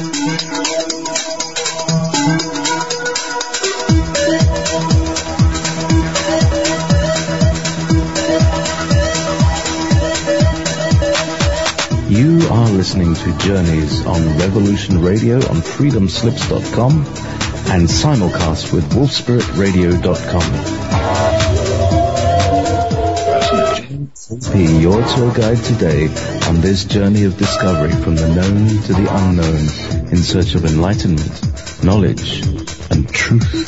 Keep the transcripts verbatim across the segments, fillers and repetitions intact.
You are listening to Journeys on Revolution Radio on freedom slips dot com and simulcast with wolf spirit radio dot com. Be your tour guide today on this journey of discovery from the known to the unknown in search of enlightenment, knowledge, and truth.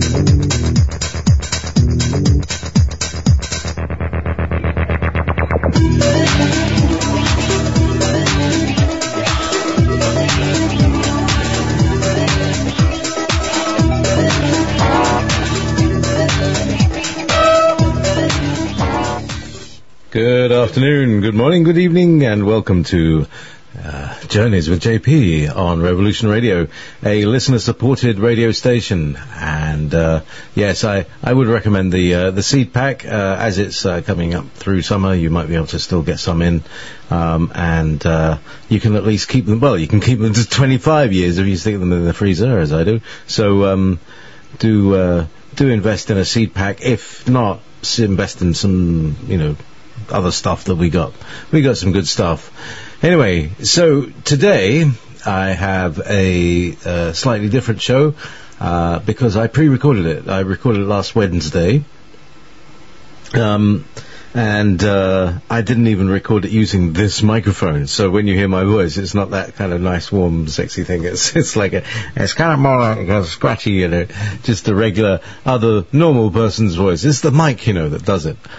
Good afternoon, good morning, good evening, and welcome to uh, Journeys with J P on Revolution Radio, a listener-supported radio station. And uh, yes, I, I would recommend the uh, the seed pack uh, as it's uh, coming up through summer. You might be able to still get some in, um, and uh, you can at least keep them. Well, you can keep them to twenty-five years if you stick them in the freezer, as I do. So um, do uh, do invest in a seed pack. If not, invest in some, you know, other stuff that we got. We got some good stuff. Anyway, so today I have a uh, slightly different show uh, because I pre-recorded it. I recorded it last Wednesday. Um, and uh, I didn't even record it using this microphone. So when you hear my voice, it's not that kind of nice, warm, sexy thing. It's it's like a, it's kind of more like a scratchy, you know, just a regular, other, normal person's voice. It's the mic, you know, that does it.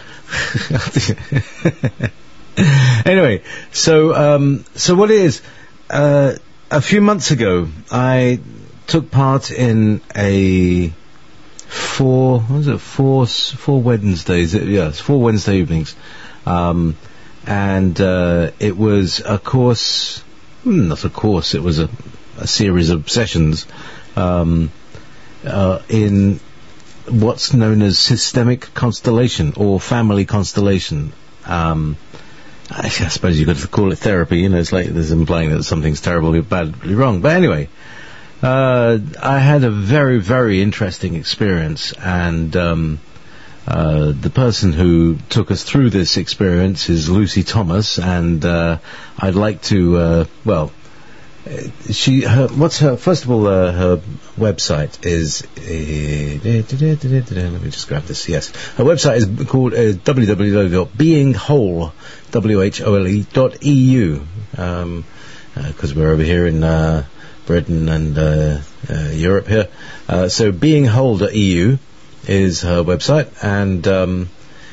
Anyway, so um, so what it is, uh, a few months ago, I took part in a four, what was it, four, four Wednesdays, yeah, it's four Wednesday evenings, um, and uh, it was a course, hmm, not a course, it was a, a series of sessions um, uh, in what's known as systemic constellation or family constellation. Um, I, I suppose you've got to call it therapy, you know, it's like there's implying that something's terribly, badly wrong. But anyway, uh, I had a very, very interesting experience, and um, uh, the person who took us through this experience is Lucy Thomas, and uh, I'd like to, uh, well, She, her, what's her, first of all, uh, her website is, uh, let me just grab this, yes. Her website is called uh, w w w dot being whole, W H O L E dot E U, um, because uh, we're over here in uh, Britain and uh, uh, Europe here. Uh, so being whole dot E U is her website, and um,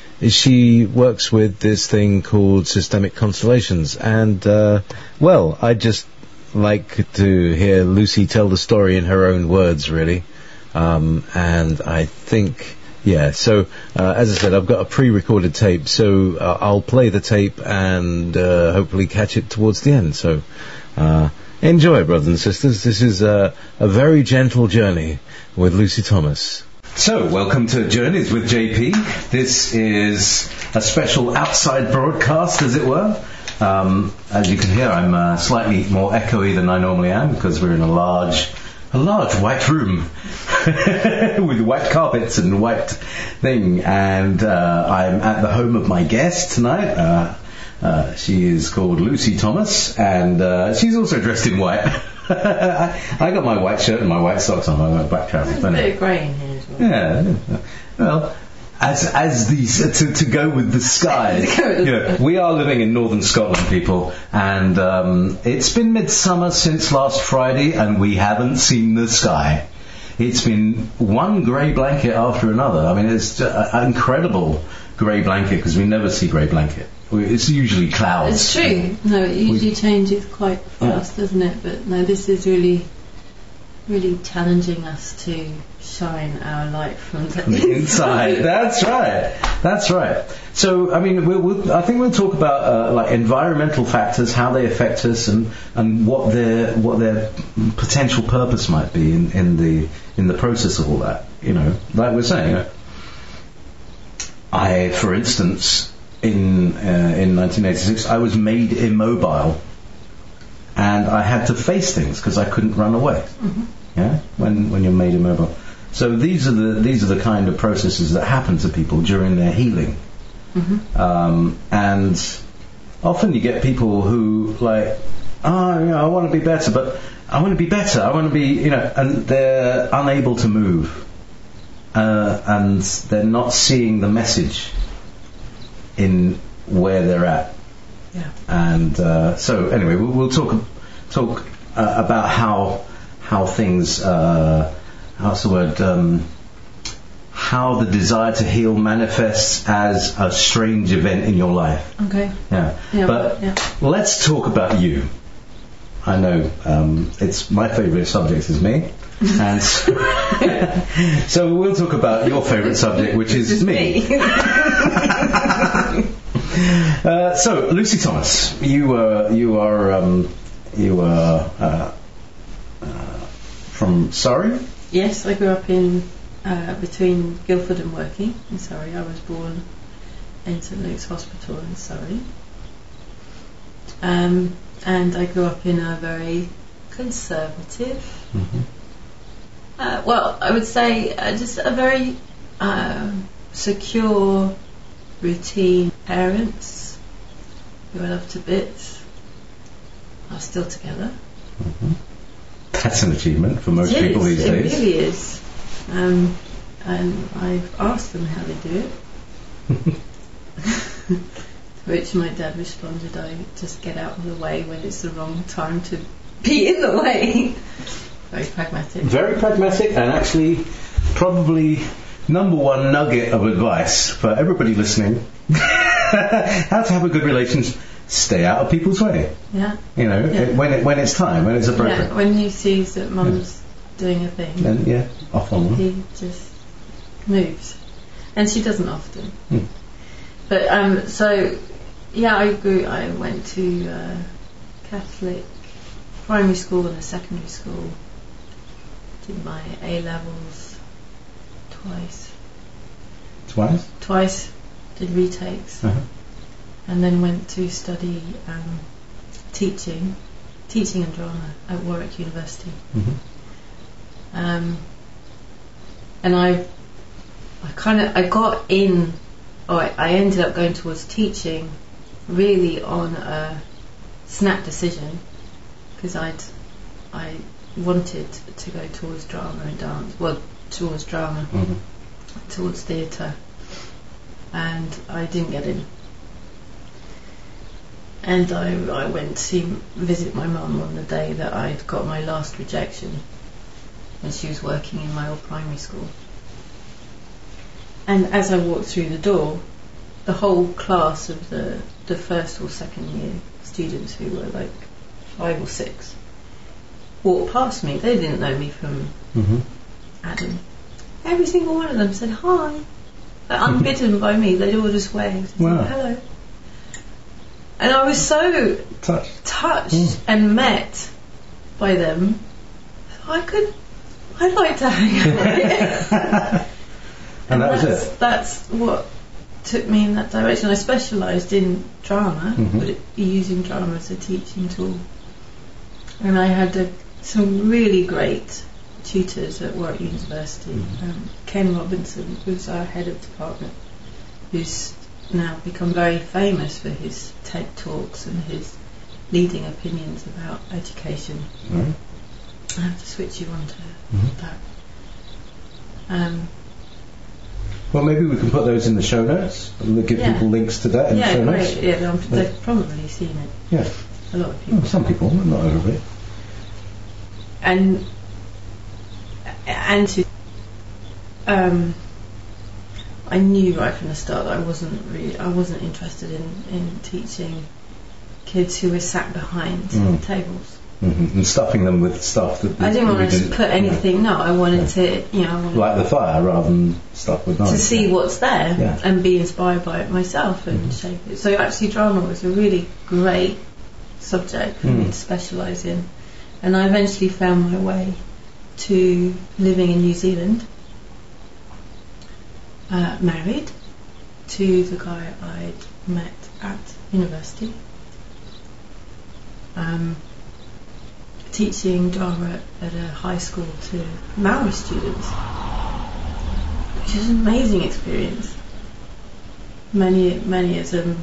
she works with this thing called systemic constellations. And, uh, well, I just like to hear Lucy tell the story in her own words, really. Um, and I think, yeah, so, uh, as I said, I've got a pre-recorded tape, so uh, I'll play the tape and uh, hopefully catch it towards the end. So, uh, enjoy, brothers and sisters. This is uh, a very gentle journey with Lucy Thomas. So, welcome to Journeys with J P. This is a special outside broadcast, as it were. Um, as you can hear, I'm uh, slightly more echoey than I normally am because we're in a large, a large white room with white carpets and white thing. And uh, I'm at the home of my guest tonight. Uh, uh, she is called Lucy Thomas, and uh, she's also dressed in white. I, I got my white shirt and my white socks on. My black trousers. There's a bit of grey in here as well. Yeah. Well. As as these to, to go with the skies, you know, we are living in northern Scotland, people, and um, it's been midsummer since last Friday, and we haven't seen the sky. It's been one grey blanket after another. I mean, it's an incredible grey blanket because we never see grey blanket. It's usually clouds. It's true. No, it usually we, changes quite fast, yeah. doesn't it? But no, this is really, really challenging us to shine our light from the inside. inside. That's right. That's right. So, I mean, we'll, we'll, I think we'll talk about uh, like environmental factors, how they affect us, and, and what their what their potential purpose might be in, in the in the process of all that. You know, like we're saying. I, for instance, in uh, in nineteen eighty-six, I was made immobile. and I had to face things because I couldn't run away. Mm-hmm. Yeah, when when you're made immobile. So these are the these are the kind of processes that happen to people during their healing. Mm-hmm. Um, and often you get people who like, oh, you know, I want to be better, but I want to be better. I want to be, you know, and they're unable to move, uh, and they're not seeing the message in where they're at. Yeah. And uh, so anyway, we'll, we'll talk talk uh, about how how things uh, how's the word um, how the desire to heal manifests as a strange event in your life. Okay. Yeah. Yeah, but yeah. let's talk about you. I know um, it's my favourite subject is me, and so, so we'll talk about your favourite subject, which is me. uh, so Lucy Thomas, you uh, you are um, you are uh, uh, from Surrey. Yes, I grew up in uh, between Guildford and Woking in Surrey. I was born in St Luke's Hospital in Surrey. Um, and I grew up in a very conservative, Mm-hmm. uh, well, I would say uh, just a very uh, secure, routine parents who I love to bits are still together. Mm-hmm. That's an achievement for most It people is, these it days. really is. Um, and I've asked them how they do it. To which my dad responded, I just get out of the way when it's the wrong time to be in the way. Very pragmatic. Very pragmatic, and actually probably number one nugget of advice for everybody listening. How to have a good relationship. Stay out of people's way. Yeah. You know, Yeah. it, when it, when it's time, when it's appropriate. Yeah, when he sees that mum's doing a thing, Then, yeah, off on one. he just moves. And she doesn't often. Hmm. But, um, so, yeah, I grew, I went to uh, Catholic primary school and a secondary school. Did my A-levels twice. Twice? Twice. Did retakes. Uh-huh. And then went to study um, teaching, teaching and drama at Warwick University. Mm-hmm. Um, and I, I kind of, I got in, or I, I ended up going towards teaching, really on a snap decision, because I'd, I wanted to go towards drama and dance, well, towards drama, Mm-hmm. towards theatre, and I didn't get in. And I, I went to visit my mum on the day that I'd got my last rejection, and she was working in my old primary school. And as I walked through the door, the whole class of the, the first or second year students, who were like five or six, walked past me. They didn't know me from Mm-hmm. Adam. Every single one of them said hi. Like, unbidden by me, they'd all just waved. Wow. Hello. And I was so Touch. touched Mm. and met by them. I could, I'd like to hang out with you. And that was that's, it. That's what took me in that direction. I specialised in drama, Mhm. but it, using drama as a teaching tool. And I had a, some really great tutors at Warwick University. Mhm. Um, Ken Robinson, who's our head of department, who's now become very famous for his TED Talks and his leading opinions about education. Right. I have to switch you on to Mhm. that. Um, Well, maybe we can put those in the show notes. And we'll give Yeah. people links to that in yeah, the show great. notes. Yeah, um, they've probably seen it. Yeah. A lot of people. Oh, some people, not everybody. And and to, um, I knew right from the start that I wasn't really, I wasn't interested in, in teaching kids who were sat behind Mm. tables. Mm-hmm. And stuffing them with stuff that I didn't that want we to put anything. No, I wanted Yeah. to, you know, I wanted light the fire rather than stuff with knives. to see what's there Yeah. and be inspired by it myself and Mhm. shape it. So actually, drama was a really great subject for me Mm. to specialise in, and I eventually found my way to living in New Zealand, uh, married to the guy I'd met at university. Um, teaching drama at a high school to Maori students, which is an amazing experience. Many, many of them,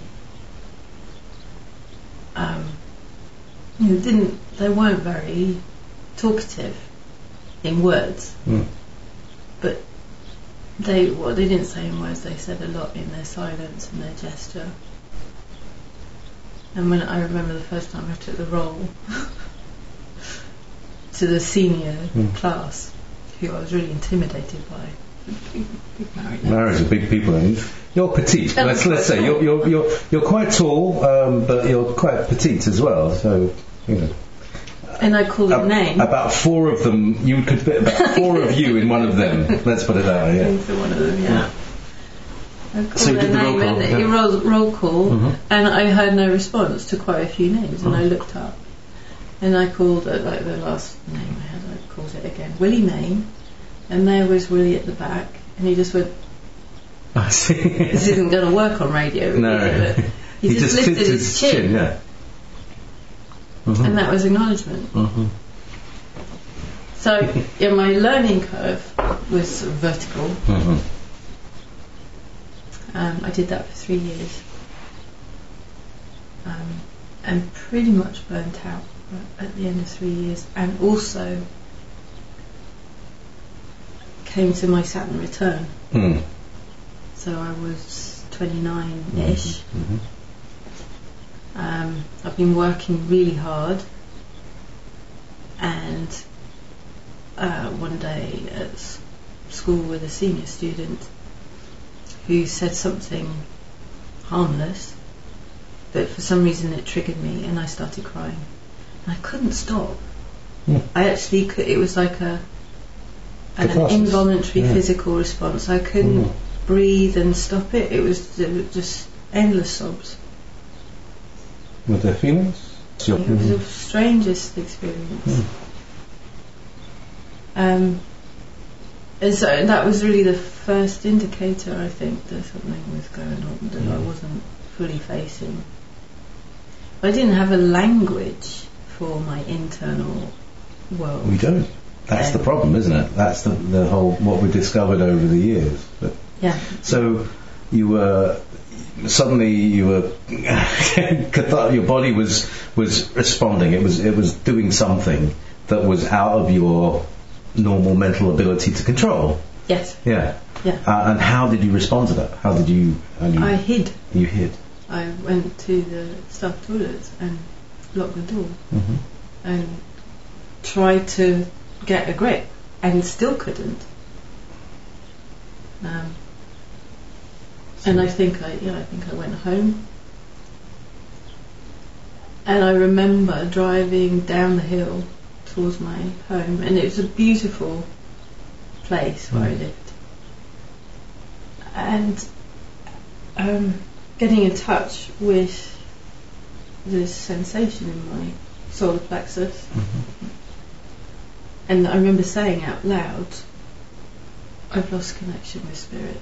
um, you know, didn't, they weren't very talkative in words, Mm. but they, what they didn't say in words, they said a lot in their silence and their gesture. And when I remember the first time I took the role to the senior Mm. class, who I was really intimidated by. Big, big Maori Maoris are big people, and you're petite. Oh, let's let's say quite you're you're you're you're quite tall, um, but you're quite petite as well. So you know. And I called Ab- a name. About four of them, you could fit about four of you in one of them. Let's put it that way. Yeah. Into one of them, yeah. I called So you their did the roll name call, and yeah. it roll, roll call, Mhm. and I heard no response to quite a few names, and Mhm. I looked up, and I called uh, like the last name I had. I called it again, Willie Main, and there was Willie at the back, and he just went, I see. "This isn't going to work on radio." No. either, but he, just, lifted tipped his chin, Yeah. Mhm. and that was acknowledgement. Mhm. So yeah, my learning curve was vertical. Mhm. Um, I did that for three years, um, and pretty much burnt out at the end of three years, and also came to my Saturn return. Mm. So I was twenty-nine-ish. Mhm. Um, I've been working really hard, and uh, one day at s- school with a senior student who said something harmless, but for some reason it triggered me, and I started crying. And I couldn't stop. Mm. I actually could, it was like a an Catharsis. involuntary Yeah. physical response. I couldn't Mm. breathe and stop it. It was ju- just endless sobs. Were there feelings? Your- It was the strangest experience. Mm. Um, and so that was really the first indicator, I think, that something was going on that I Mm. wasn't fully facing. I didn't have a language for my internal world. We don't. That's Yeah. the problem, isn't it? That's the the whole what we discovered over the years. But Yeah. so you were suddenly you were cathar- your body was was responding. It was it was doing something that was out of your normal mental ability to control. Yes. Yeah. Yeah. Uh, and how did you respond to that? How did you? How did you I hid. you hid. I went to the staff toilets and locked the door Mm-hmm. and tried to get a grip, and still couldn't. Um, and I think I, yeah, I think I went home, and I remember driving down the hill towards my home, and it was a beautiful place where I Mm. lived, and um, getting in touch with this sensation in my solar plexus. Mm-hmm. And I remember saying out loud, I've lost connection with spirit.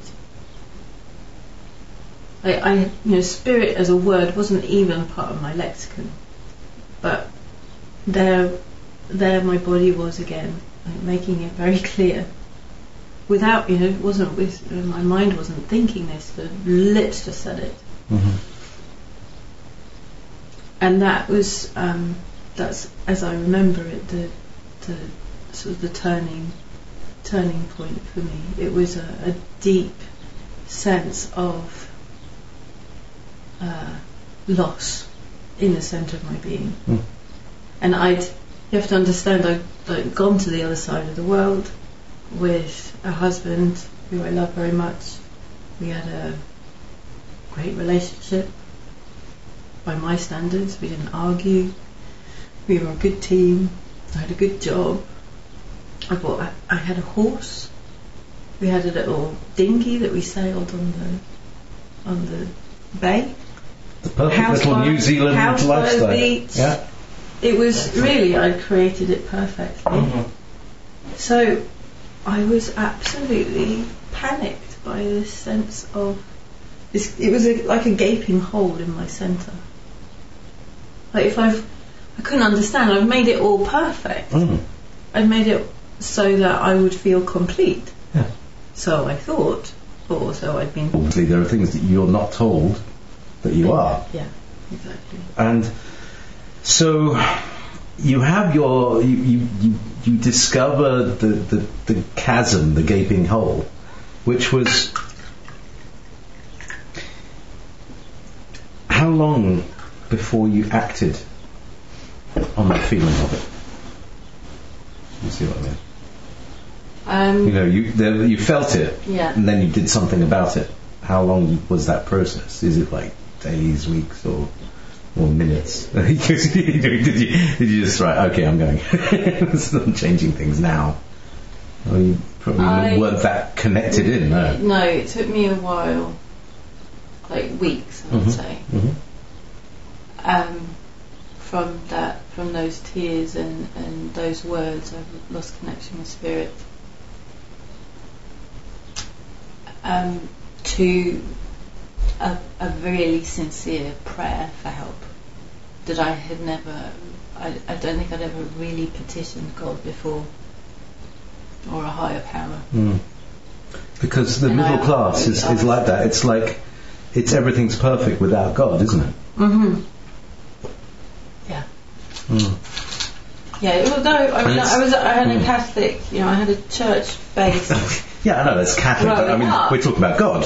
I, I, you know, spirit as a word wasn't even part of my lexicon, but there, there my body was again, like making it very clear. Without, you know, it wasn't with, my mind wasn't thinking this, the lips just said it. Mm-hmm. And that was, um, that's, as I remember it, the, the sort of the turning, turning point for me. It was a, a deep sense of uh, loss in the centre of my being. Mm. And I'd, you have to understand, I'd, I'd gone to the other side of the world with a husband who I love very much. We had a great relationship by my standards. We didn't argue. We were a good team. I had a good job. I bought. I, I had a horse. We had a little dinghy that we sailed on the on the bay. The perfect House little by- New Zealand house by the lifestyle. beach. Yeah. It was really, I'd created it perfectly. Mhm. So I was absolutely panicked by this sense of this. It was a, like a gaping hole in my centre. Like if I've I couldn't understand. I've made it all perfect. Mm. I've made it so that I would feel complete. Yeah. So I thought, or so I'd been. Obviously, there are things that you're not told that you are. Yeah, exactly. And so you have your you you, you, you discover the, the, the chasm, the gaping hole, which was how long before you acted on that feeling of it? You see what I mean? Um, You know, you there, you felt it, Yeah. and then you did something about it. How long was that process? Is it like days, weeks, or or minutes? did you did you just right? Okay, I'm going. I'm changing things now. Well, you probably I- weren't that connected in, no. No, it took me a while, like weeks, I would Mhm. say. Mhm. Um, from that, from those tears and, and those words, I've lost connection with spirit. Um, to a, a really sincere prayer for help that I had never, I, I don't think I'd ever really petitioned God before, or a higher power. Mm. Because the And middle I- class is, I is like that. It's like it's everything's perfect without God, isn't it? Mm-hmm. Yeah. Mm. Yeah, although I, mean, And it's- I was, I had a Mm. Catholic, you know, I had a church faith. Yeah, I know that's Catholic, but I Growing mean, up. we're talking about God.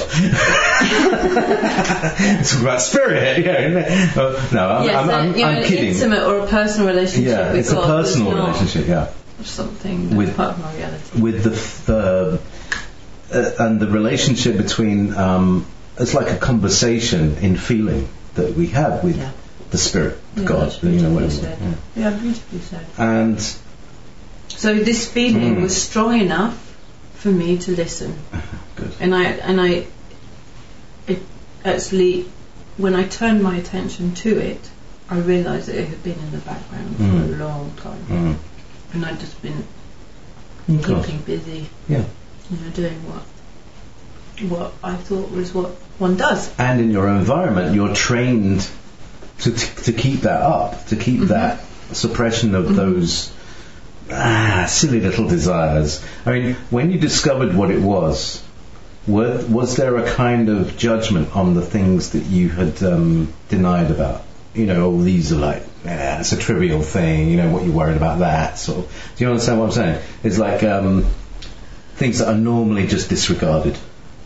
We're talking about spirit. Yeah, uh, no, I'm, yes, I'm, uh, I'm, you know, I'm an kidding. intimate or a personal relationship Yeah, with it's God a personal is not relationship. Yeah, something that's With- part of my reality. with the the uh, and the relationship between um, it's like a conversation in feeling that we have with Yeah. the spirit, Yeah, God. that's You know, beautifully whatever. said. Yeah. Yeah, beautifully said. And So this feeling Mm. was strong enough for me to listen, good. and I and I it actually, when I turned my attention to it, I realised that it had been in the background Mm. for a long time, Mm. and I'd just been Of course. keeping busy, Yeah. you know, doing what what I thought was what one does. And in your environment, you're trained to t- to keep that up, to keep Mhm. that suppression of Mhm. those ah, silly little desires. I mean, when you discovered what it was, were, was there a kind of judgment on the things that you had um, denied about? You know, oh, these are like, eh, it's a trivial thing, you know, what you're worried about that. Sort of. Do you understand what I'm saying? It's like um, things that are normally just disregarded.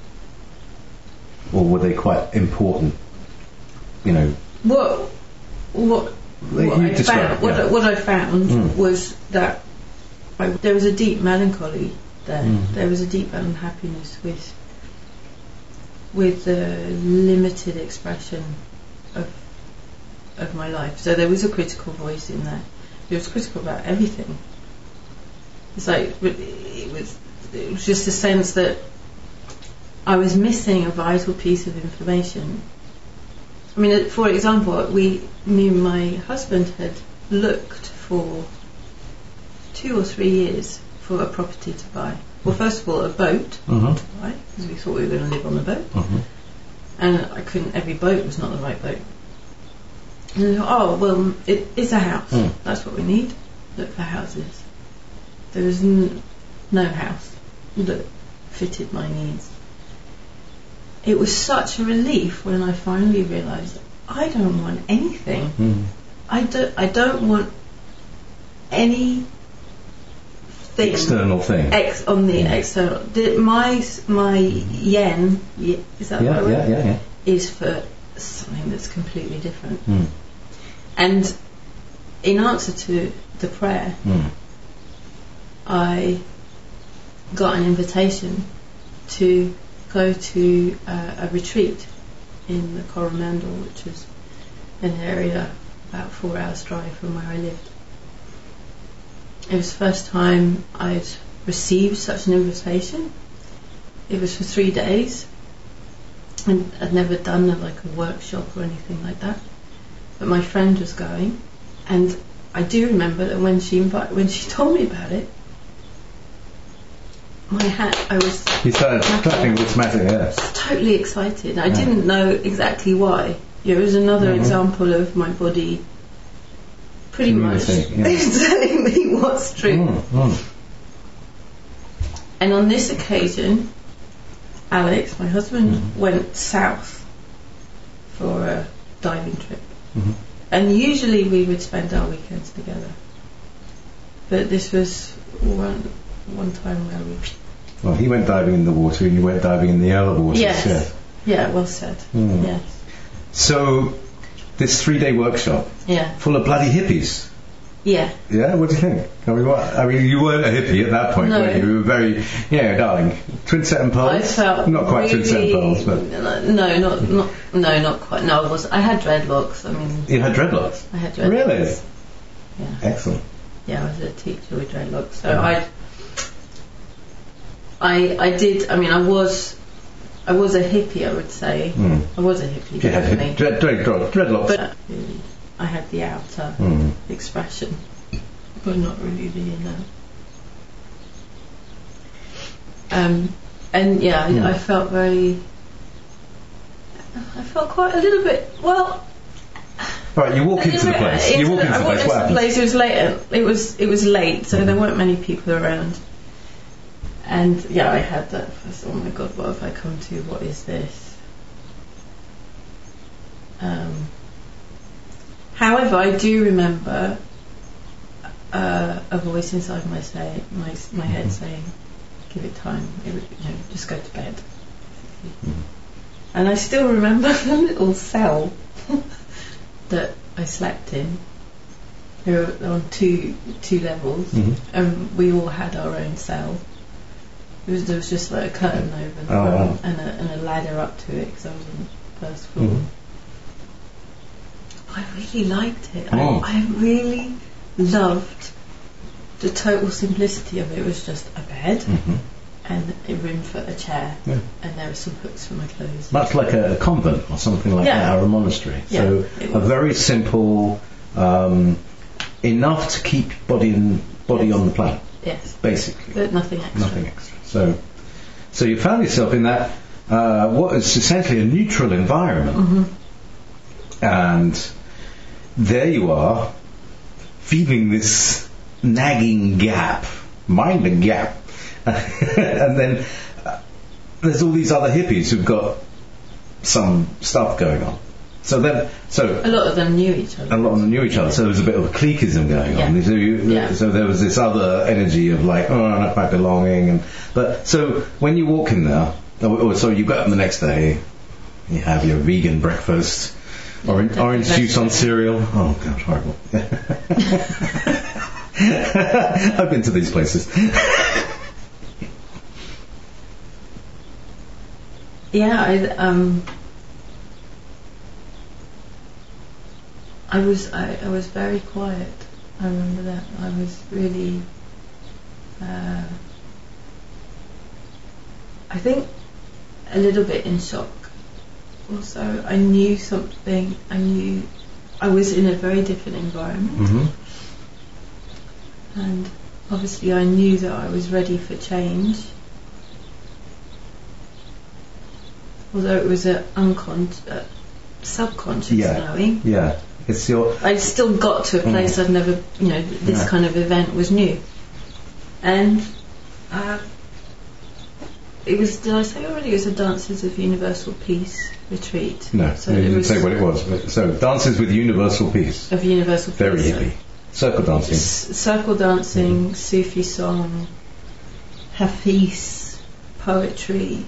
Or were they quite important? You know, What what Like what you I described, found what, yeah. I, what I found Mm. was that I, there was a deep melancholy there. Mm. There was a deep unhappiness with with the limited expression of of my life. So there was a critical voice in there. It was critical about everything. It's like it was it was just a sense that I was missing a vital piece of information. I mean, for example, we, me and my husband had looked for two or three years for a property to buy. Well, first of all, a boat uh-huh. to buy, because we thought we were going to live on the boat. Uh-huh. And I couldn't, every boat was not the right boat. And I thought, oh, well, it is a house. Mm. That's what we need. Look for houses. There was n- no house that fitted my needs. It was such a relief when I finally realised I don't want anything. Mm. I don't. I don't want any thing External thing. ex on the Mm. external. The, my my yen y- is that Yeah, the right yeah, word? yeah, yeah. Is for something that's completely different. Mm. And in answer to the prayer, Mm. I got an invitation to go to uh, a retreat in the Coromandel, which is an area about four hours drive from where I lived. It was the first time I'd received such an invitation. It was for three days, and I'd never done a, like a workshop or anything like that. But my friend was going, and I do remember that when she invi- when she told me about it, my hat, I was You started clapping automatically, yeah. totally excited. I Yeah. didn't know exactly why. It was another Mhm. example of my body pretty much yeah. telling me what's true. Mm, mm. And on this occasion, Alex, my husband, Mm-hmm. went south for a diving trip. Mm-hmm. And usually we would spend our weekends together. But this was one one time where we... Well, he went diving in the water and you went diving in the other waters. Yes. Yeah. Yeah, well said. Mm. Yes. So, this three-day workshop, Yeah. full of bloody hippies. Yeah. Yeah, what do you think? I mean, what, I mean, you weren't a hippie at that point, No. were you? You were very, yeah, darling. Twin set and pearls? I felt Not quite twin set and really- pearls, but... No, not, not, no, not quite. No, I was. I had dreadlocks. I mean, You had dreadlocks? I had dreadlocks. Really? Yeah. Excellent. Yeah, I was a teacher with dreadlocks. So I, I, I did. I mean, I was, I was a hippie. I would say Mm. I was a hippie, Yeah, definitely. dread, dread, dread, dreadlocks. But really, I had the outer Mm. expression, but not really the inner. Um, and yeah, I, Mm. I felt very. I felt quite a little bit. Well, Right, you walk into the place. You walk into I the walked place. What happens? place. It was late. It was it was late, so there weren't many people around. And yeah, I had that first. Oh my God, what have I come to? What is this? Um, however, I do remember uh, a voice inside my say my my head saying, "Give it time. It would, you know, just go to bed." Mm. And I still remember the little cell that I slept in. They were on two two levels, Mhm. and we all had our own cell. It was, there was just like a curtain over the Oh, front wow. and, a, and a ladder up to it because I was on the first floor. Mhm. I really liked it. Oh. I, I really loved the total simplicity of it. It was just a bed Mhm. and a room for a chair, Yeah. and there were some hooks for my clothes. Much like a convent or something like Yeah. that, or a monastery. Yeah, So it a was. very simple, um, enough to keep body and body Yes. on the planet, Yes, basically. but nothing extra. Nothing extra. So, so you found yourself in that uh, what is essentially a neutral environment, Mhm. and there you are, feeling this nagging gap, mind the gap, and then uh, there's all these other hippies who've got some stuff going on. So then, so A lot of them knew each other. a lot of them knew each other, so there was a bit of a cliqueism going on. Yeah. So, you, Yeah. so there was this other energy of like, oh, not quite belonging. And but so when you walk in there, or, or so you get up the next day, you have your vegan breakfast, orange, Yeah, orange juice on cereal. Oh God, horrible. I've been to these places. Yeah, I um, I was I, I was very quiet. I remember that. I was really. Uh, I think a little bit in shock. Also, I knew something. I knew I was in a very different environment, Mm-hmm. and obviously I knew that I was ready for change. Although it was a uncon- uh, subconscious Yeah. knowing, Yeah, it's your. I still got to a place Mm. I'd never, you know, this Yeah. kind of event was new. And uh, it was, did I say already, it was a Dances of Universal Peace retreat. No, so you it didn't was say what it was. But, so dances with universal peace. of Universal Very Peace. hippie. Circle dancing. S- circle dancing, Sufi song, Hafiz, poetry.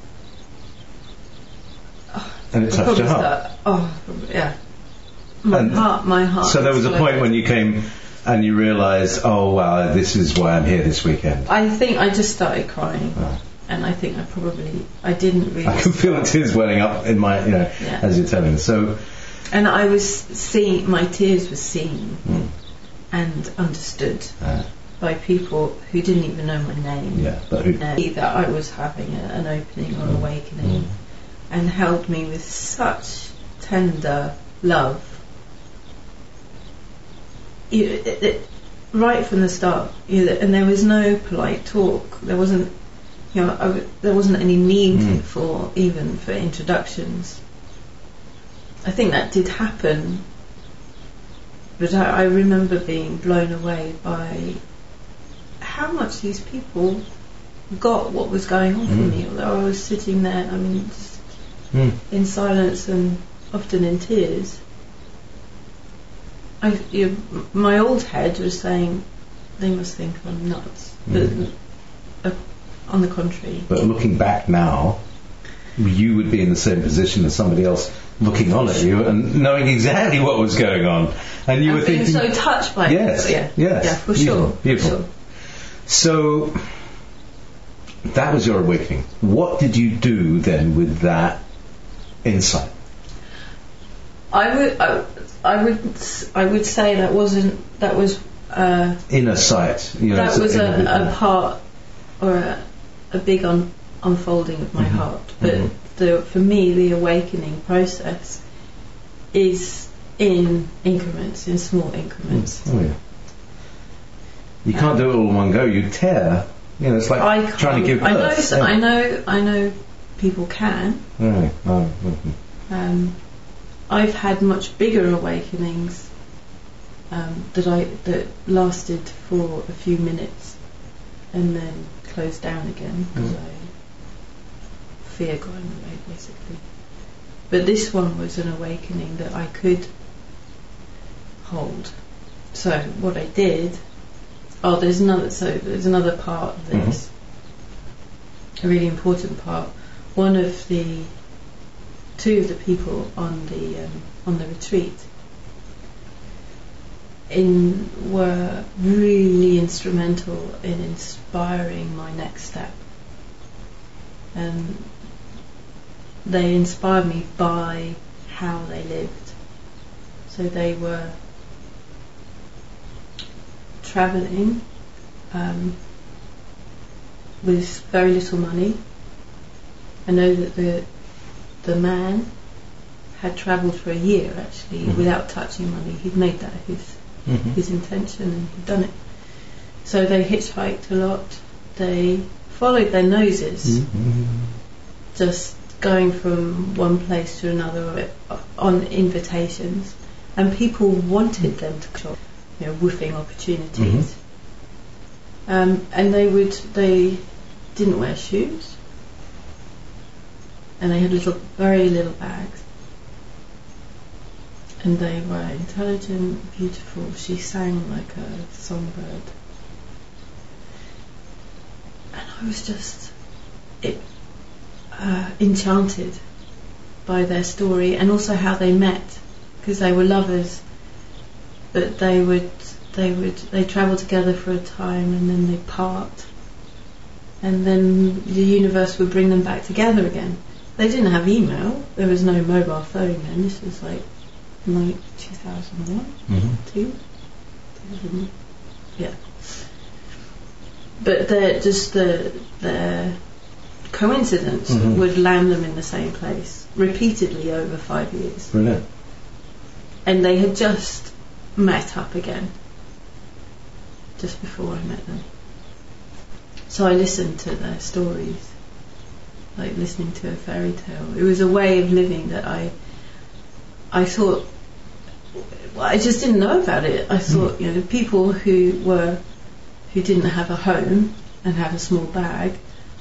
And it I'll touched probably your heart. start- Oh, yeah. My And heart, my heart. So there was a exploded. point when you came and you realised, oh wow, this is why I'm here this weekend. I think I just started crying, Oh. and I think I probably I didn't really. I can feel the tears welling up in my, you know, Yeah. as you're telling. So, And I was seeing, my tears were seen mm, and understood uh, by people who didn't even know my name. yeah, but who, Know that I was having a, an opening or Mm. awakening, Mm. and held me with such tender love. You, it, it, right from the start, you, and there was no polite talk. There wasn't, you know, I w there wasn't any need Mm. for even for introductions. I think that did happen but I, I remember being blown away by how much these people got what was going on mm. for me. Although I was sitting there, I mean, just mm. in silence and often in tears. I, you know, my old head was saying, they must think I'm nuts. Mm. But uh, on the contrary. But looking back now, you would be in the same position as somebody else looking on at you and knowing exactly what was going on. And you and were being thinking... so touched by yes, it. Yeah, yes. Yeah, for beautiful, sure. Beautiful. For sure. So, that was your awakening. What did you do then with that insight? I would, I, I would, I would say that wasn't, that was... Uh, inner sight. You know, that was a, a part or a, a big un, unfolding of my mm-hmm. heart. But mm-hmm. the, for me, the awakening process is in increments, in small increments. Mm. Oh, yeah. You can't um, do it all in one go. You tear. You know, it's like I trying to give birth. I know, so yeah. I know, I know people can. Right. Oh, mm-hmm. um, I've had much bigger awakenings um, that I that lasted for a few minutes and then closed down again because mm. I fear going away, basically. But this one was an awakening that I could hold. So what I did. Oh, there's another. So there's another part of this. Mm-hmm. A really important part. One of the two of the people on the um, on the retreat in were really instrumental in inspiring my next step, and they inspired me by how they lived. So they were travelling um, with very little money. I know that the the man had travelled for a year actually mm-hmm. without touching money. He'd made that his mm-hmm. his intention and he'd done it. So they hitchhiked a lot. They followed their noses, mm-hmm. just going from one place to another on invitations, and people wanted them to come. You know, woofing opportunities. Mm-hmm. Um, and they would, they didn't wear shoes, and they had little, very little bags, and they were intelligent, beautiful. She sang like a songbird, and I was just it, uh, enchanted by their story and also how they met, because they were lovers. But they would, they would, they travel together for a time and then they part, and then the universe would bring them back together again. They didn't have email. There was no mobile phone then. This was like, like two thousand one, mm-hmm. two, yeah. But the just the the coincidence mm-hmm. would land them in the same place repeatedly over five years. Brilliant. And they had just met up again just before I met them. So I listened to their stories, like listening to a fairy tale. It was a way of living that I I thought, well, I just didn't know about it. I thought, mm. you know, the people who were who didn't have a home and have a small bag,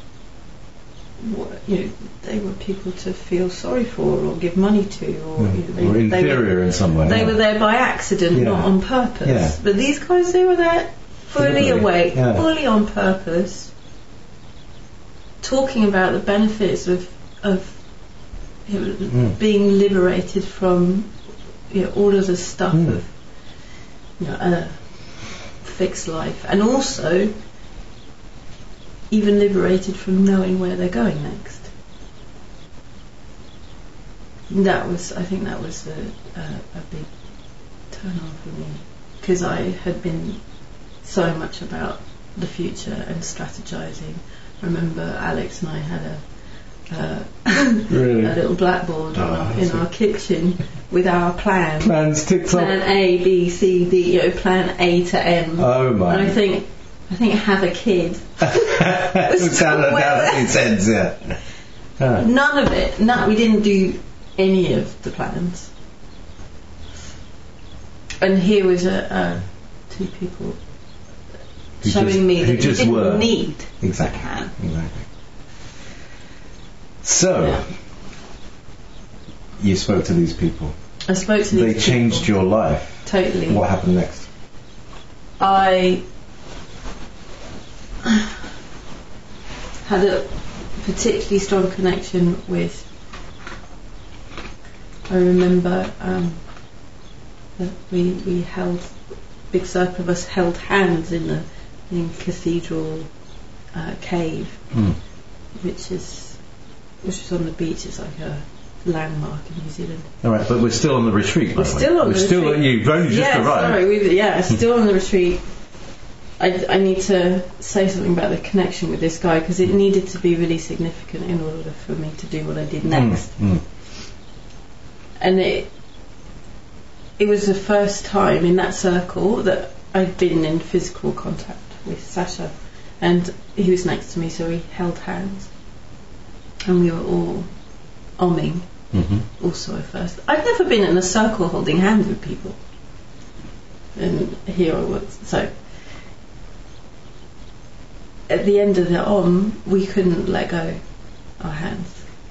you know, they were people to feel sorry for or give money to, or, mm. you know, they, or inferior they were, in some way. They yeah. were there by accident, yeah. not on purpose. Yeah. But these guys, they were there fully Literally. awake, yeah. fully on purpose, talking about the benefits of of you know, mm. being liberated from, you know, all of the stuff mm. of, you know, a fixed life, and also even liberated from knowing where they're going next. That was, I think that was a, a, a big turn on for me, because I had been so much about the future and strategizing. I remember Alex and I had a uh, really? a little blackboard oh, our, in our kitchen with our plan. Plans ticked Plan off. A, B, C, D, you know, plan A to M. Oh my. And I think, I think have a kid. It sounded down its ends, yeah. Ah. None of it. No, we didn't do any of the plans. and here was a, uh, two people Who showing just- me who that you just didn't were. need Exactly. a can. Exactly. So, Yeah. you spoke to these people. I spoke to these They people. changed your life. Totally. What happened next? I had a particularly strong connection with. I remember um, that we we held big circle of us held hands in the in Cathedral uh, Cave, Mm. which is which is on the beach. It's like a landmark in New Zealand. All right, but we're still on the retreat. by We're the way. still on we're the still retreat. You've only just yeah, arrived. sorry, we, yeah, still on the retreat. I, I need to say something about the connection with this guy because it needed to be really significant in order for me to do what I did next. Mm, mm. And it it was the first time in that circle that I'd been in physical contact with Sasha, and he was next to me, so we held hands, and we were all omming. Mm-hmm. Also at first, I'd never been in a circle holding hands with people, and here I was. So at the end of the om, we couldn't let go our hands.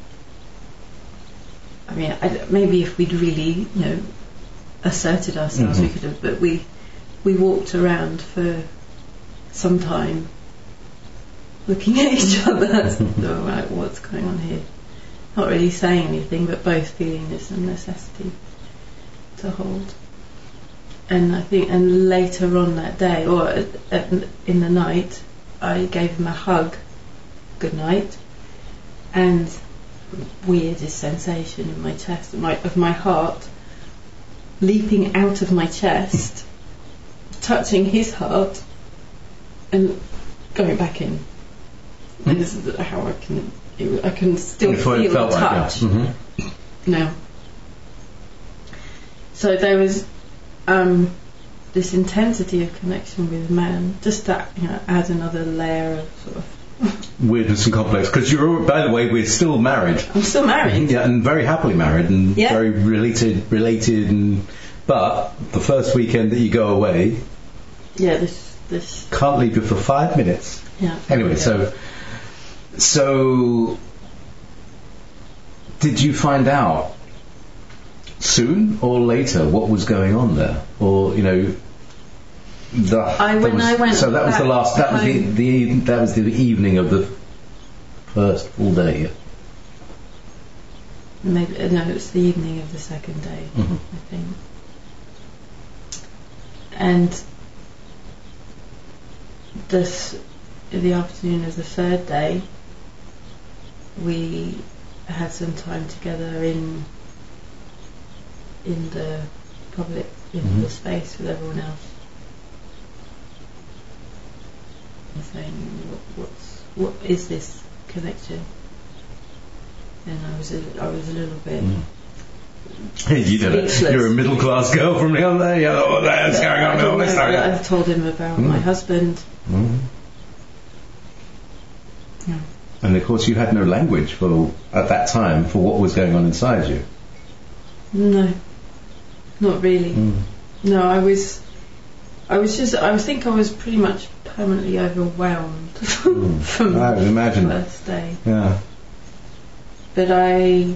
I mean, I, maybe if we'd really, you know, asserted ourselves, Mhm. we could have. But we we walked around for some time, looking at each other. So, right, what's going on here? Not really saying anything, but both feeling this necessity to hold. And I think, and later on that day, or at, at, in the night, I gave him a hug, good night, and weirdest sensation in my chest, my, of my heart leaping out of my chest, touching his heart, and going back in. And this is how I can. It, I can still Before feel it felt the like touch that. Mm-hmm. now. So there was um, this intensity of connection with man, just that, you know, adds another layer of sort of. Weirdness and complex. Because you're, all- by the way, we're still married. I'm still married. Yeah, and very happily married, and Yeah. very related, related. And but the first weekend that you go away, Yeah, this this. can't leave you for five minutes. Yeah. Anyway, Yeah. so so did you find out soon or later what was going on there, or you know? The, I- that when was- I went so that was the back last. That was the, home- the that was the evening of the first full day. Maybe uh, no, it was the evening of the second day, Mhm. I think. And this, the afternoon of the third day, we had some time together in in the public, in Mhm. the space with everyone else, and saying, what, what's what is this connection? And I was a, I was a little bit. Mm. You did it. Speechless. You're a middle class girl from the other. You know what that's going I on. don't all this know, going on. I've told him about Mm. my husband. Mm. Yeah. And of course, you had no language for at that time for what was going on inside you. No, not really. Mm. No, I was, I was just, I think I was pretty much permanently overwhelmed Mm. from I would imagine. the first day. Yeah. But I,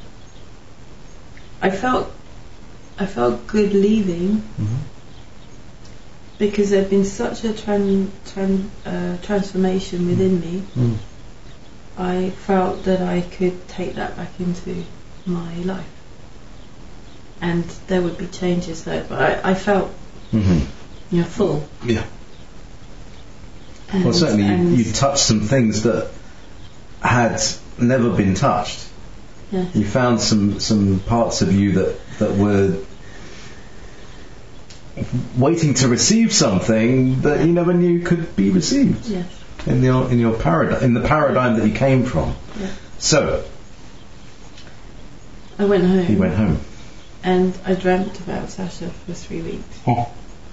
I felt, I felt good leaving Mhm. because there'd been such a tran, tran, uh, transformation within me. Mm. I felt that I could take that back into my life, and there would be changes there. But I, I felt, Mhm. you know, full. Yeah. And, Well, certainly and you, you touched some things that had never been touched. yes, You found some, some parts of you that, that were waiting to receive something that you never knew could be received yes, in your in your paradigm in the paradigm that you came from. yeah. So I went home. he went home. And I dreamt about Sasha for three weeks. Oh.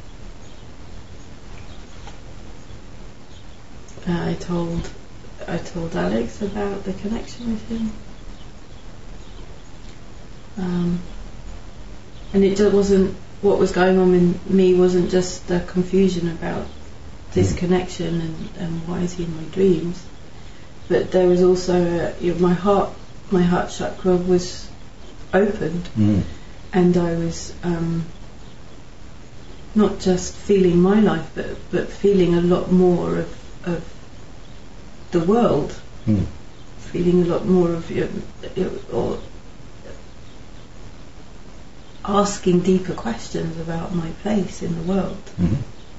Uh, I told I told Alex about the connection with him, um, and it just wasn't what was going on in me wasn't just the confusion about this connection and, and why is he in my dreams, but there was also a, you know, my heart my heart chakra was opened, Mm. and I was um, not just feeling my life, but but feeling a lot more of, of the world, Mm. feeling a lot more of you know, or asking deeper questions about my place in the world. Mhm.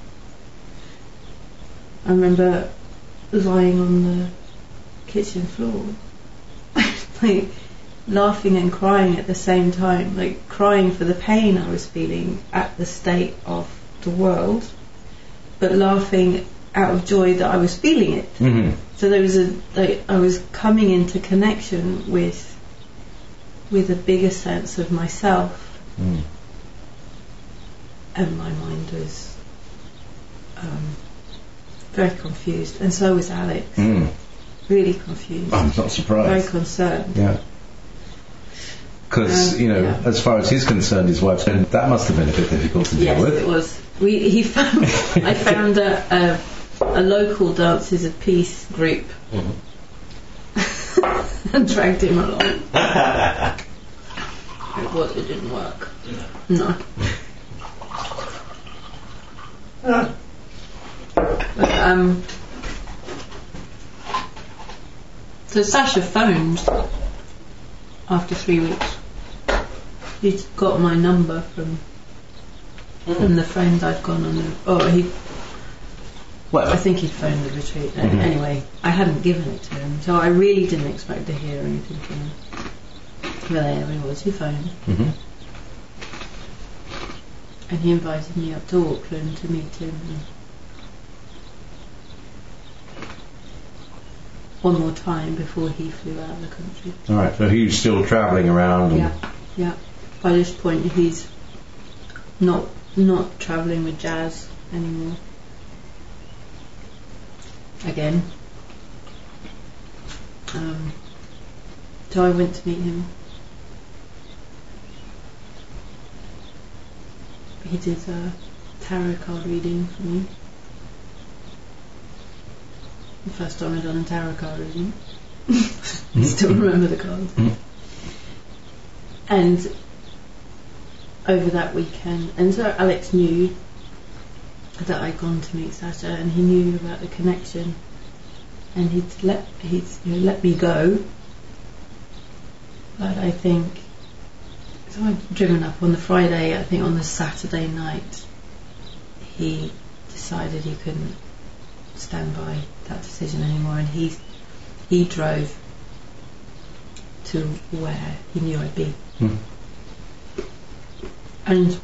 I remember lying on the kitchen floor, like laughing and crying at the same time, like crying for the pain I was feeling at the state of the world, but laughing out of joy that I was feeling it. Mhm. So there was a, like, I was coming into connection with with a bigger sense of myself, Mm. and my mind was um, very confused, and so was Alex. Mm. Really confused, I'm not very surprised. concerned. Yeah. Because, Um, you know, yeah. as far as he's concerned, his wife said that must have been a bit difficult to deal Yes, with. it was. We he found I found a, a a local Dances of Peace group and dragged him along. It was. It didn't work. No. But, um. So Sasha phoned after three weeks. He'd got my number from from the friend I'd gone on. The, oh, he. Well, I think he'd phoned the retreat. Uh, Mhm. Anyway, I hadn't given it to him, so I really didn't expect to hear anything from him. Well, there he was. He phoned, Mhm. and he invited me up to Auckland to meet him. And one more time before he flew out of the country. all right. So he's still travelling around. And Yeah, yeah. By this point, he's not not travelling with Jazz anymore. Again. Um, so I went to meet him. He did a tarot card reading for me. The first time I'd done a tarot card reading. I still remember the cards. Mhm. And over that weekend, and so Alex knew that I'd gone to meet Sasha, and he knew about the connection, and he'd let he'd you know, let me go. But I think so. I'd driven up on the Friday. I think on the Saturday night, he decided he couldn't stand by that decision anymore, and he he drove to where he knew I'd be. Mhm. And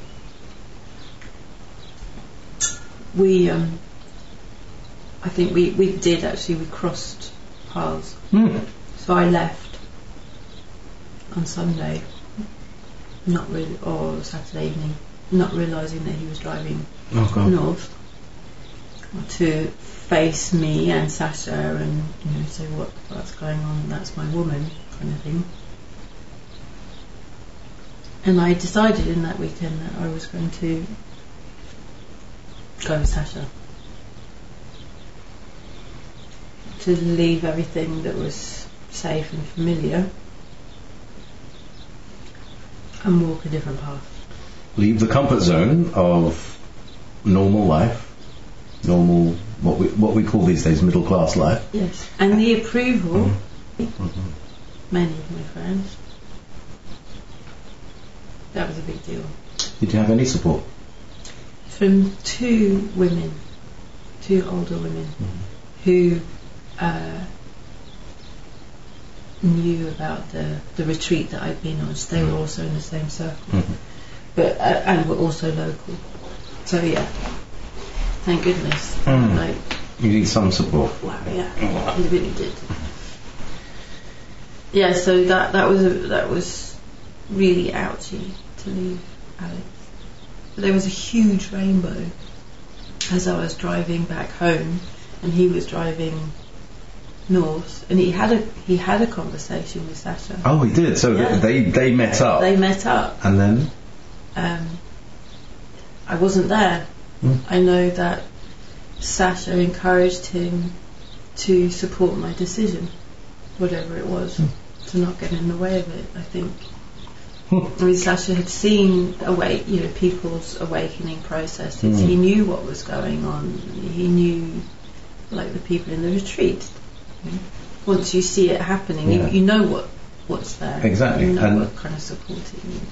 we, um, I think we, we did actually, we crossed paths. Mm. So I left on Sunday, not really, or Saturday evening, not realising that he was driving Oh God. north to face me and Sasha and, you know, say what what's going on, that's my woman, kind of thing. And I decided in that weekend that I was going to go with Sasha, to leave everything that was safe and familiar and walk a different path. Leave the comfort zone of normal life, normal what we what we call these days middle class life. Yes. And the approval, Mhm. many of my friends, that was a big deal. Did you have any support? From two women, two older women, who uh, knew about the, the retreat that I'd been on. So they were also in the same circle, Mhm. but uh, and were also local. So yeah, thank goodness. Mm. Like, You need some support. wow, yeah, you really did. Yeah, so that that was a, that was really ouchy to leave Alex. But there was a huge rainbow as I was driving back home, and he was driving north, and he had a he had a conversation with Sasha. Oh, he did. So Yeah. they they met up, They met up, and then um, I wasn't there. Mm. I know that Sasha encouraged him to support my decision, whatever it was, Mm. to not get in the way of it, I think. I mean, Sasha had seen awake, you know, people's awakening processes. Mm. He knew what was going on. He knew, like the people in the retreat. You know, once you see it happening, Yeah. you, you know what what's there. Exactly. You know And what kind of support it needs.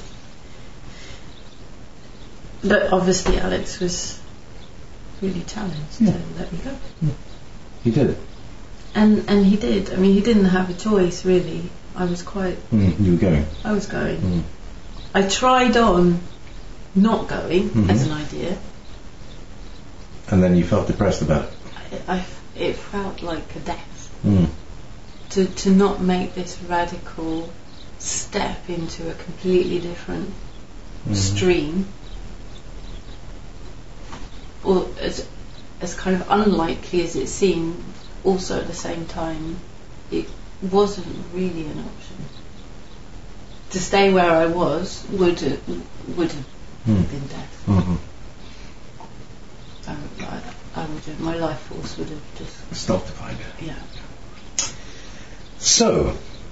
But obviously, Alex was really challenged Yeah. to let me go, he did. and and he did. I mean, he didn't have a choice really. I was quite. Mm. You were going. I was going. Mm. I tried on not going Mhm. as an idea. And then you felt depressed about it. I, I, it felt like a death Mm. to to not make this radical step into a completely different Mhm. stream, or as as kind of unlikely as it seemed. Also, at the same time, it wasn't really an option. To stay where I was would have, would have Mm. been death. Mhm. I, I, I would have, my life force would have just, Stultified. yeah. So,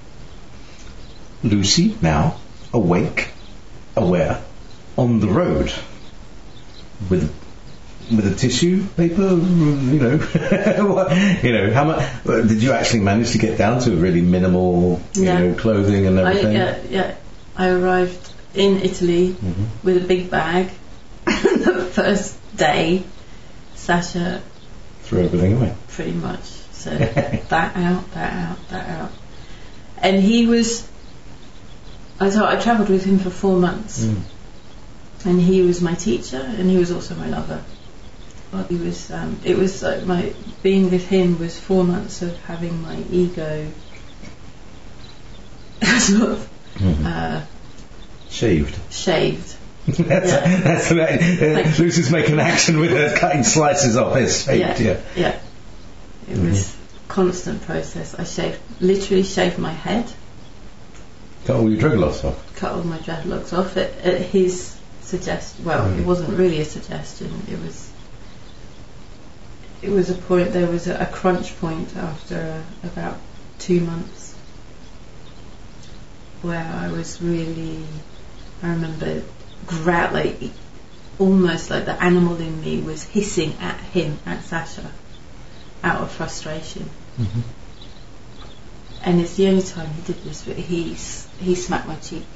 Lucy now awake, aware, on the road, with with a tissue paper, you know, what- you know. How much did you actually manage to get down to? Really minimal, you Yeah. know, clothing and I, everything. yeah, yeah. I arrived in Italy Mhm. with a big bag. The first day, Sasha Threw everything away. pretty much said, that out, that out, that out. And he was, I thought I travelled with him for four months. Mm. And he was my teacher, and he was also my lover. Well, he was. Um, it was like my being with him was four months of having my ego sort of Mhm. uh, Shaved. shaved. that's Yeah. that's right. Uh, Lucy's making action with her cutting slices off his shaved. Yeah. yeah. It Mhm. was constant process. I shaved, literally shaved my head, Cut all your dreadlocks off. cut all my dreadlocks off at, at his suggestion. Well, Mm. it wasn't really a suggestion. It was. It was a point. There was a, a crunch point after uh, about two months where I was really. I remember, gra- like almost like the animal in me was hissing at him, at Sasha, out of frustration. Mhm. And it's the only time he did this, but he s- he smacked my cheek.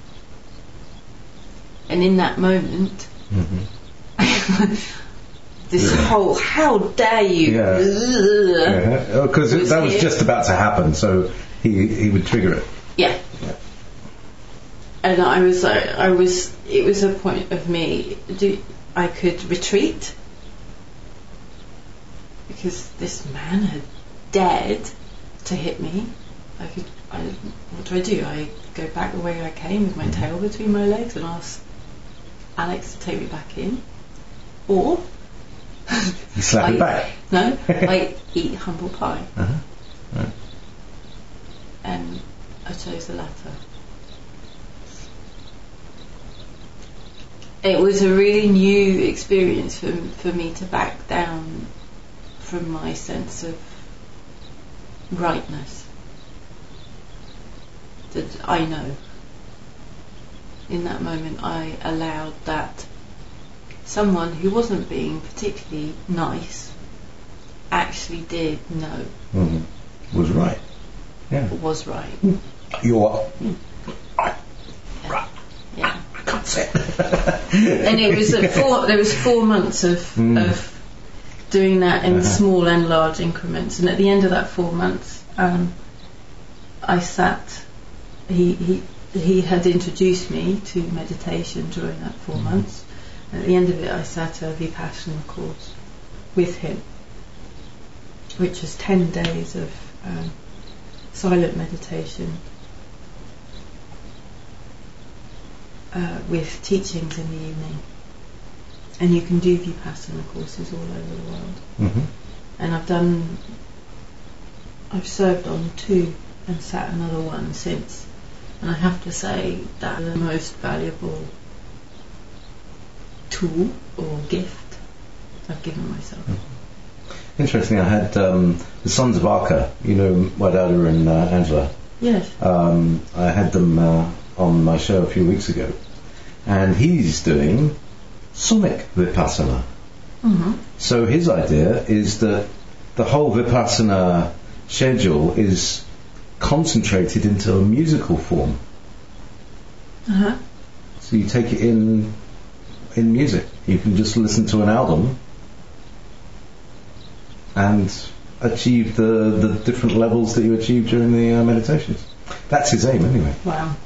And in that moment, Mhm. this Yeah. whole "how dare you!" Yeah. Ugh. Because Was that was here. just about to happen, so he he would trigger it. Yeah. Yeah. And I was like, I was. It was a point of me. Do I could retreat because this man had dared to hit me. I could. I, what do I do? I go back the way I came with my tail between my legs and ask Alex to take me back in, or He slapped I, it back. No, I eat humble pie, Uh-huh. Right. and I chose the latter. It was a really new experience for for me to back down from my sense of rightness that I know. In that moment, I allowed that someone who wasn't being particularly nice actually did know Mhm. Was right. Yeah. what was right. You're. Yeah. I can't say it. And it was at four, there was four months of Mm. of doing that in Uh-huh. small and large increments, and at the end of that four months, um, I sat. He he he had introduced me to meditation during that four Mm. months. And at the end of it, I sat a Vipassana course with him, which was ten days of um, silent meditation. Uh, with teachings in the evening, and you can do Vipassana courses all over the world. Mhm. And I've done, I've served on two and sat another one since, and I have to say that the most valuable tool or gift I've given myself. Interesting. I had um, the Sons of Arca, you know, Wadada and uh, Angela. Yes. Um, I had them uh, on my show a few weeks ago, and he's doing sonic vipassana. Mm-hmm. So his idea is that the whole vipassana schedule is concentrated into a musical form. Uh-huh. So you take it in in music. You can just listen to an album and achieve the, the different levels that you achieve during the uh, meditations. That's his aim, anyway. Wow.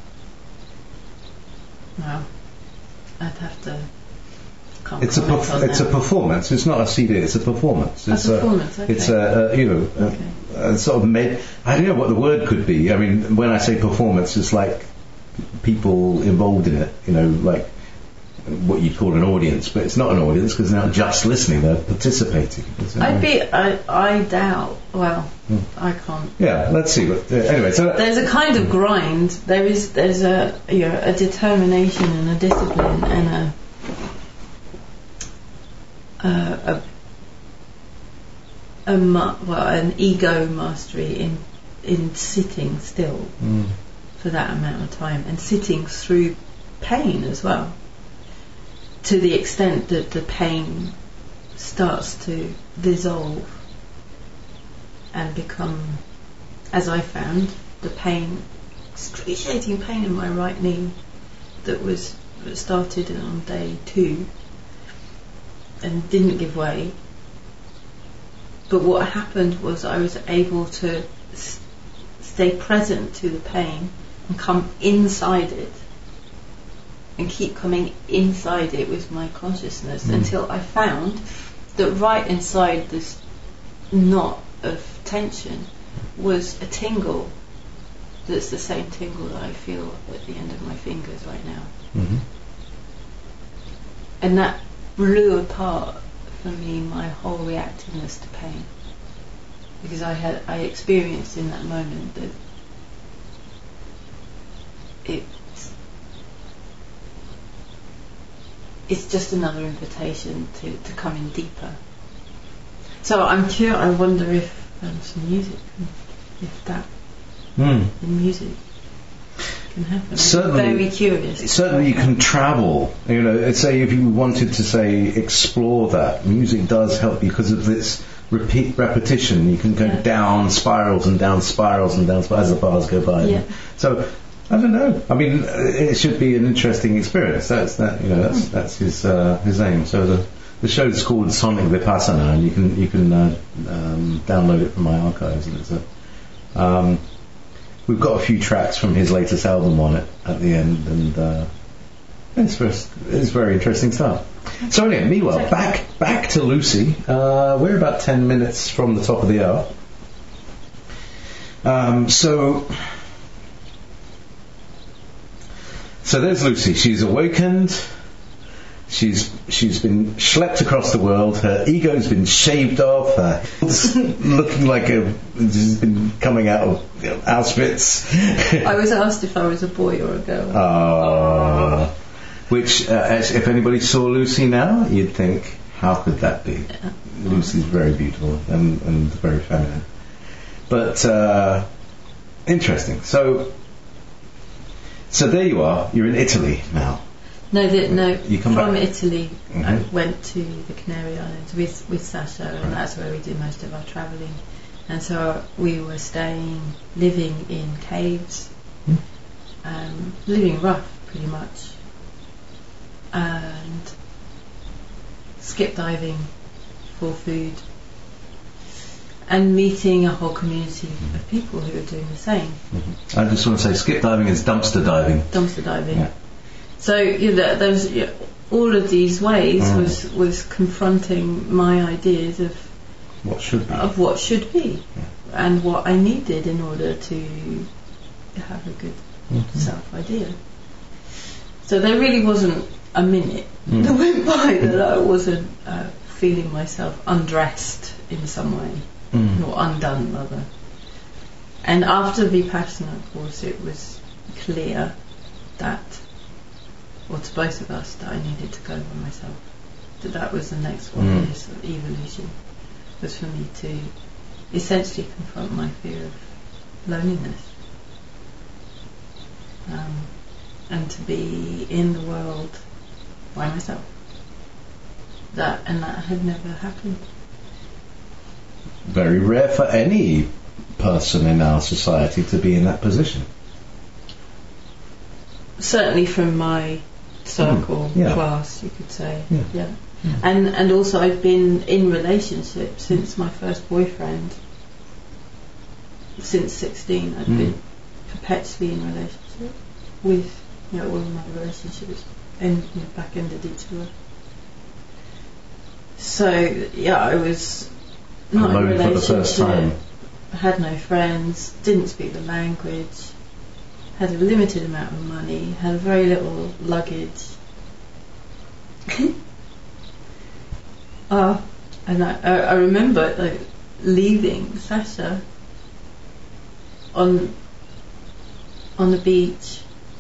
Wow. I'd have to. Can't It's a comment perf- on it's a that. performance. It's not a C D. It's a performance. A It's performance, A, okay. It's a, a you know a, Okay. a sort of med. I don't know what the word could be. I mean, when I say performance, it's like people involved in it. You know, like what you'd call an audience, but it's not an audience because they're not just listening; they're participating. It's, uh, I'd be. I. I doubt. Well, Hmm. I can't. Yeah, let's see. But uh, anyway, so There's a kind of grind. There is. There's a. You know, a determination and a discipline and a. Uh, a. A ma- well, an ego mastery in in sitting still Mm. for that amount of time and sitting through pain as well. To the extent that the pain starts to dissolve and become, as I found, the pain, excruciating pain in my right knee that was that started on day two and didn't give way. But what happened was I was able to s- stay present to the pain and come inside it and keep coming inside it with my consciousness Mm. until I found that right inside this knot of tension was a tingle that's the same tingle that I feel at the end of my fingers right now. Mhm. And that blew apart for me my whole reactiveness to pain, because I had I experienced in that moment that it's it's just another invitation to, to come in deeper. So I'm curious. I wonder if um, some music, if that Mm. in music can happen. Certainly- I'm very curious. Certainly, you can travel. You know, let's say if you wanted to say explore that, music does help you because of this repeat repetition. You can go Yeah. down spirals and down spirals and down spirals as the bars go by. Yeah. So I don't know. I mean, it should be an interesting experience. That's that. You know, that's that's his uh, his aim. So the the show's called Sonic Vipassana, and you can you can uh, um, download it from my archives. And it's a um, we've got a few tracks from his latest album on it at the end, and uh, it's, very, it's very interesting stuff. So anyway, meanwhile, back back to Lucy. Uh, we're about ten minutes from the top of the hour. Um, so, so there's Lucy. She's awakened. She's she's been schlepped across the world. Her ego's been shaved off. Her head's looking like a she's been coming out of you know, Auschwitz. I was asked if I was a boy or a girl. Uh, which, uh, as if anybody saw Lucy now, you'd think, how could that be? Lucy's very beautiful and, and very feminine. But uh, interesting. So, so there you are. You're in Italy now. No, the, no. You come from back. Italy, I Mhm. went to the Canary Islands with with Sasha, and that's where we did most of our travelling. And so we were staying, living in caves, Mm. um, living rough, pretty much, and skip diving for food, and meeting a whole community of people who are doing the same. I just want to say, skip diving is dumpster diving. Dumpster diving. Yeah. So you know, there was you know, all of these ways Mm. was was confronting my ideas of What should be? of what should be and what I needed in order to have a good Mhm. self idea. So there really wasn't a minute Mm. that went by that I wasn't uh, feeling myself undressed in some way, Mm. or undone rather. And after Vipassana, of course, it was clear that or to both of us, that I needed to go by myself. That that was the next one Mm. in this sort of evolution, was for me to essentially confront my fear of loneliness. Um, and to be in the world by myself. That and that had never happened. Very rare for any person in our society to be in that position. Certainly from my circle, Mm, yeah. class, you could say. Yeah. Yeah. And and also I've been in relationships since my first boyfriend. Since sixteen, I've Mm. been perpetually in relationship with, you know, all of my relationships, and you know, back ended each other. So yeah, I was not in a Alone for the relationship. first time. I had no friends, didn't speak the language, had a limited amount of money, had very little luggage. uh, and I, I, I remember like leaving Sasha on on the beach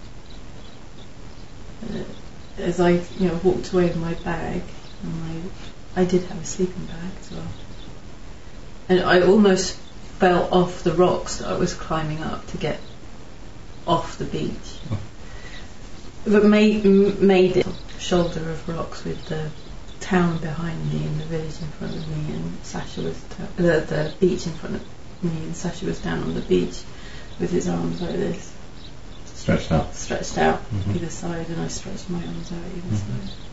uh, as I you know walked away with my bag, and my I did have a sleeping bag as well, and I almost fell off the rocks that I was climbing up to get off the beach, but made m- made it shoulder of rocks with the town behind me and the village in front of me, and Sasha was t- the the beach in front of me, and Sasha was down on the beach with his arms like this, Stretched out. stretched out Mhm. either side, and I stretched my arms out either Mhm. side,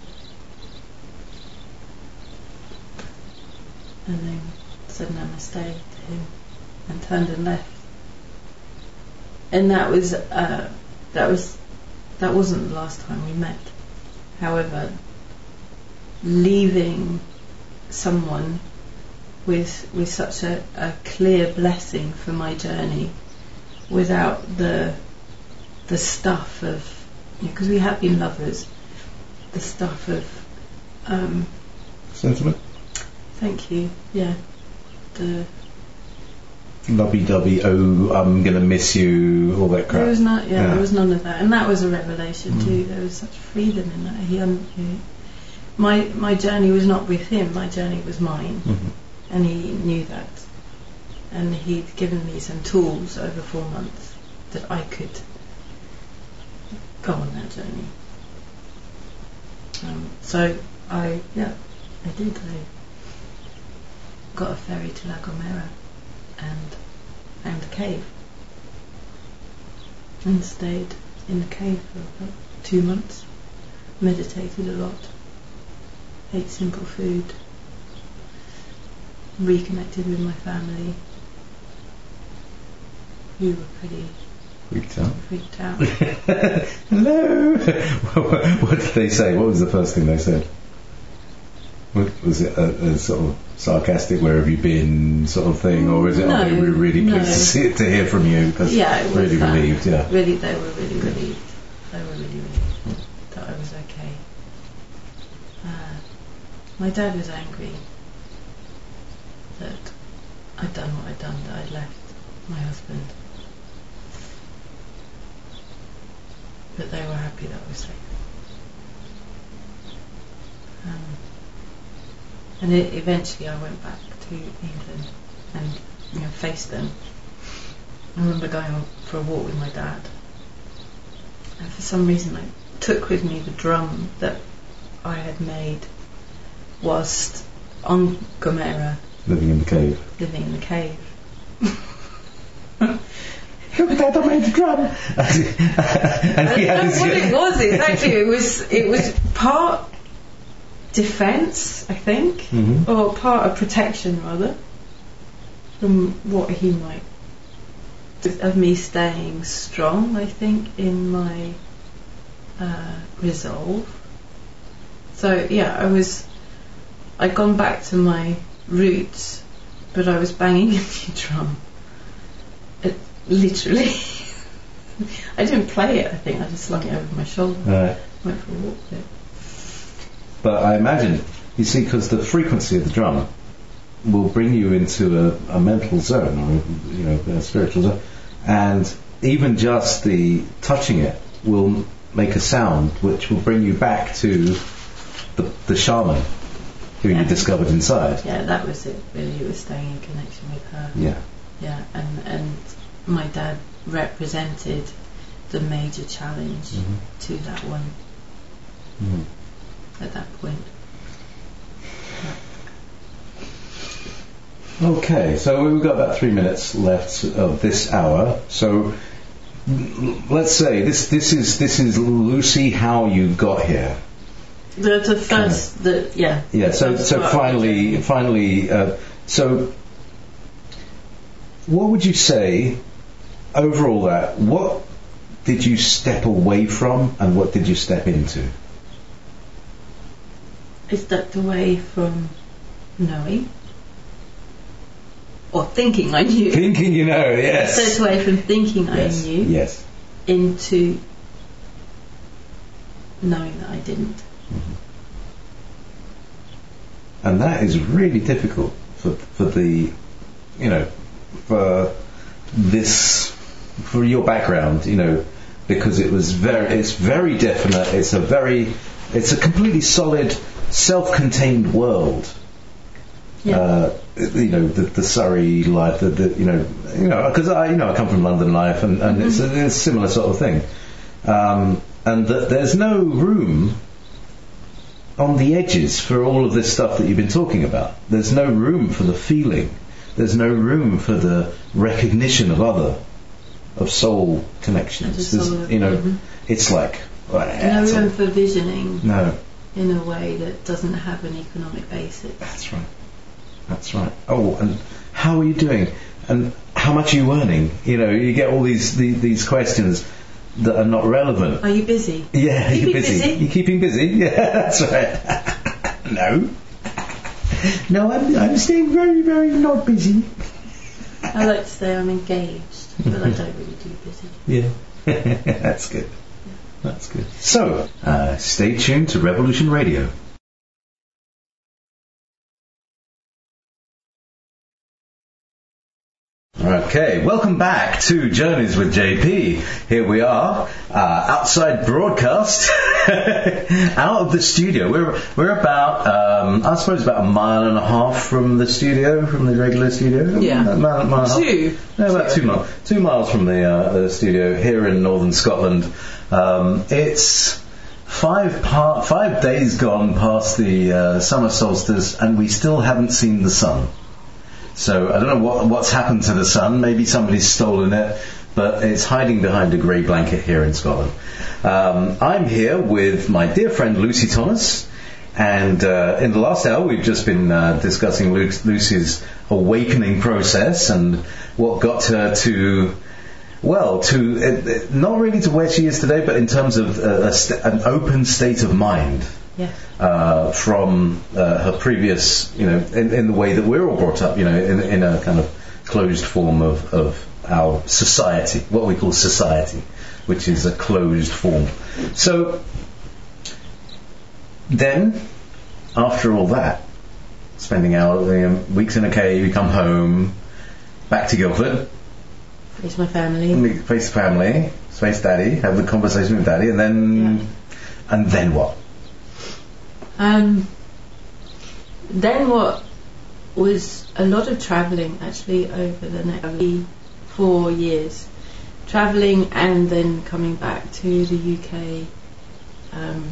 and then said namaste to him and turned and left. And that was uh, that was that wasn't the last time we met. However, leaving someone with with such a, a clear blessing for my journey, without the the stuff of, because you know, we have been lovers, the stuff of um, Sentiment? thank you, yeah, the Lovey-dovey, oh, I'm going to miss you, all that crap. there was not, yeah, Yeah. there was none of that, and that was a revelation Mm. too. There was such freedom in that. He, un- he, my my journey was not with him. My journey was mine, Mhm. and he knew that. And he'd given me some tools over four months that I could go on that journey. Um, so I, yeah, I did. I got a ferry to La Gomera and found a cave and stayed in the cave for about two months. Meditated a lot, ate simple food, reconnected with my family, who were pretty Freaked out. freaked out. Hello! What did they say? What was the first thing they said? What, was it a, a sort of sarcastic, where have you been sort of thing, or was it, No, oh, we were really pleased no. to see it, to hear from you, because Yeah, it was really that. relieved, yeah. Really, they were really relieved. They were really relieved that I was okay. Uh, my dad was angry that I'd done what I'd done, that I'd left my husband. But they were happy that I was safe. Um, and it, eventually I went back to England and you know faced them. I remember going on for a walk with my dad, and for some reason I took with me the drum that I had made whilst on Gomera, Living in the cave. living in the cave. Look at that, I made a drum! And I he don't had know his what it was exactly. It was it was part defence, I think, Mhm. or part of protection rather, from what he might of me staying strong. I think in my uh, resolve. So yeah, I was. I'd gone back to my roots, but I was banging a new drum. It, literally. I didn't play it, I think. I just slung it over my shoulder. Right. Went for a walk with it. But I imagine, you see, because the frequency of the drum will bring you into a, a mental zone, or you know, a spiritual zone, and even just the touching it will make a sound which will bring you back to the, the shaman who Yeah. you discovered inside. Yeah, that was it. Really, it was staying in connection with her. Yeah. Yeah, and and my dad represented the major challenge Mhm. to that one Mm. at that point. Okay, so we've got about three minutes left of this hour. So l- let's say this this is this is Lucy, how you got here. The, the first, the yeah. Yeah. the So first so part of finally it. finally uh, so what would you say overall that what did you step away from and what did you step into? I stepped away from knowing or thinking I knew. Thinking you know, yes. Stepped away from thinking Yes. I knew Yes. into knowing that I didn't. And that is really difficult for for the, you know, for this, for your background, you know, because it was very, it's very definite. It's a very, it's a completely solid, self-contained world. Yeah. Uh, you know, the, the Surrey life, the, the you know, you know, because I, you know, I come from London life, and, and it's, a, it's a similar sort of thing. Um, and that there's no room on the edges for all of this stuff that you've been talking about. There's no room for the feeling. There's no room for the recognition of other, of soul connections. Of There's- soul, you know, mhm. it's like well, No it's a- room for visioning no. in a way that doesn't have an economic basis. That's right. That's right. Oh, and how are you doing? And how much are you earning? You know, you get all these these, these questions that are not relevant. Are you busy? Yeah, Keeping you're busy. busy? You're keeping busy. Yeah, that's right. No. No, I'm, I'm staying very, very not busy. I like to say I'm engaged, but I don't really do busy. Yeah. That's good. That's good. So, uh, stay tuned to Revolution Radio. Okay, welcome back to Journeys with J P. Here we are, uh, outside broadcast, out of the studio. We're we're about, um, I suppose, about a mile and a half from the studio, from the regular studio. Yeah. A mile, mile and a half. Two. No, about two miles. Two miles from the, uh, the studio here in northern Scotland. Um, it's five par- five days gone past the uh, summer solstice, and we still haven't seen the sun. So I don't know what what's happened to the sun. Maybe somebody's stolen it, but it's hiding behind a grey blanket here in Scotland. Um, I'm here with my dear friend Lucy Thomas, and uh, in the last hour we've just been uh, discussing Lu- Lucy's awakening process and what got her to, well, to uh, not really to where she is today, but in terms of uh, a st- an open state of mind. Yeah. Uh, from uh, her previous, you know, in, in the way that we're all brought up, you know, in, in a kind of closed form of, of our society, what we call society, which is a closed form. So then, after all that, spending hours, you know, weeks in a cave, you come home, back to Guildford, It's my family. face family, face daddy, have the conversation with daddy, and then, Yeah. and then what? Um, then what was a lot of travelling actually over the next four years. Travelling and then coming back to the U K, um,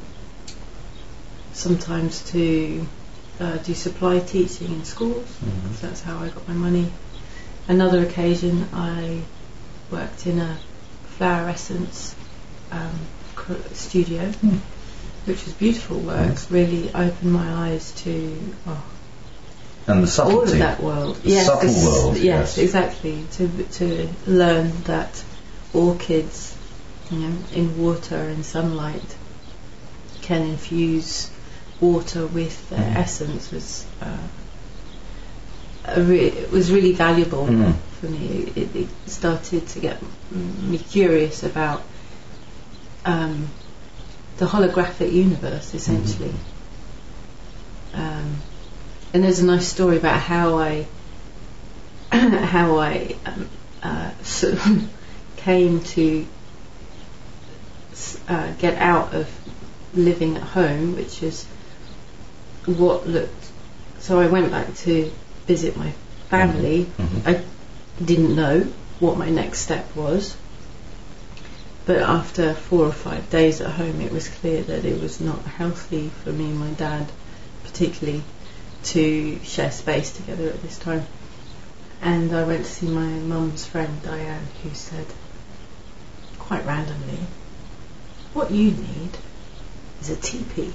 sometimes to uh, do supply teaching in schools, Mhm. so that's how I got my money. Another occasion I worked in a flower essence um, cr- studio. Hmm. Which was beautiful works, really opened my eyes to oh, And the subtlety. all of that world. The yes, subtle this- world, Yes, yes. exactly. To to learn that orchids, you know, in water and sunlight, can infuse water with their Mhm. essence was uh, a re- it was really valuable Mhm. for me. It, it started to get me curious about. Um, the holographic universe, essentially. Um, and there's a nice story about how I how I um, uh, sort of came to uh, get out of living at home, which is what looked. So I went back to visit my family. Mm-hmm. I didn't know what my next step was, but after four or five days at home, it was clear that it was not healthy for me and my dad, particularly, to share space together at this time. And I went to see my mum's friend Diane, who said, quite randomly, what you need is a teepee.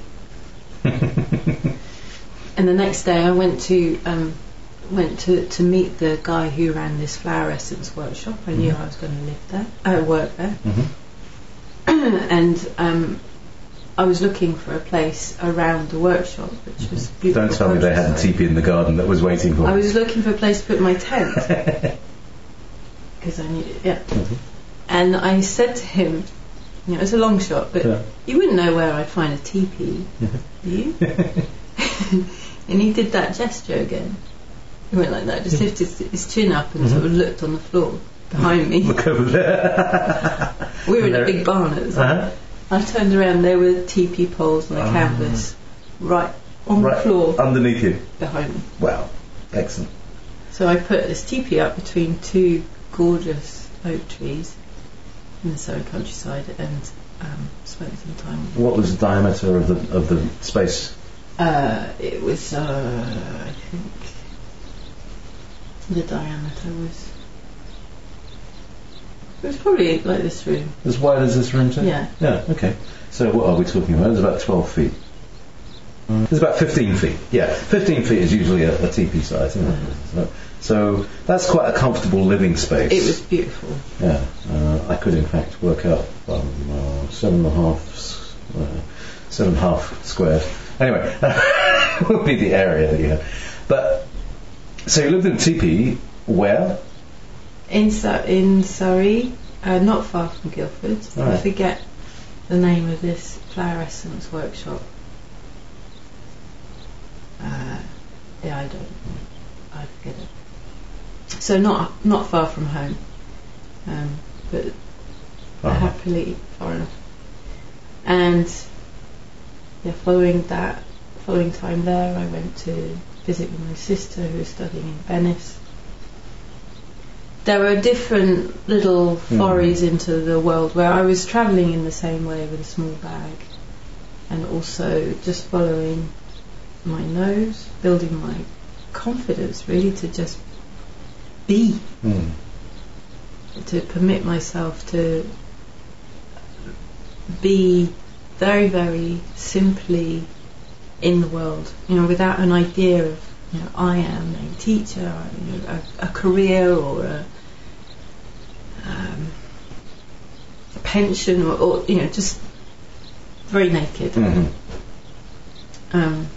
And the next day I went to um, went to, to meet the guy who ran this flower essence workshop. I knew Mm-hmm. I was going to live there, uh, work there. Mm-hmm. And um, I was looking for a place around the workshop, which was beautiful. Don't tell me they had a countryside. teepee in the garden that was waiting for I you. was looking for a place to put my tent. Because I knew, yeah. Mhm. And I said to him, you know, it's a long shot, but Yeah. you wouldn't know where I'd find a teepee, do you? And he did that gesture again. He went like that, just lifted his, his chin up and sort of looked on the floor behind me. Look over there. We were in And a there- big barn at the time. Uh-huh. I turned around, there were teepee poles and a Ah. canvas right on Right the floor underneath you. behind me. Wow. Excellent. So I put this teepee up between two gorgeous oak trees in the Surrey countryside and um, spent some time. What was the diameter of the of the space? Uh, it was, uh, I think, the diameter was. It was probably like this room. As wide as this room, too? Yeah. Yeah, okay. So what are we talking about? It's about twelve feet. It's about fifteen feet. Yeah, fifteen feet is usually a, a teepee size, isn't it? So, so that's quite a comfortable living space. It was beautiful. Yeah, uh, I could in fact work out um, uh, seven and a half, s- uh, seven and a half squares. Anyway, would be the area that you had. But so you lived in a teepee where? In Su- in Surrey, uh, not far from Guildford. I Right. forget the name of this flower essence workshop. Uh, yeah, I don't. I forget it. So not not far from home, um, but Uh-huh. happily far enough. And yeah, following that, following time there, I went to visit with my sister who was studying in Venice. There were different little forays into the world where I was travelling in the same way with a small bag, and also just following my nose, building my confidence really to just be, Hmm. to permit myself to be very, very simply in the world, you know, without an idea of, you know, I am a teacher, you know, a, a career or a, um, a pension or, or, you know, just very naked. Mhm. Um,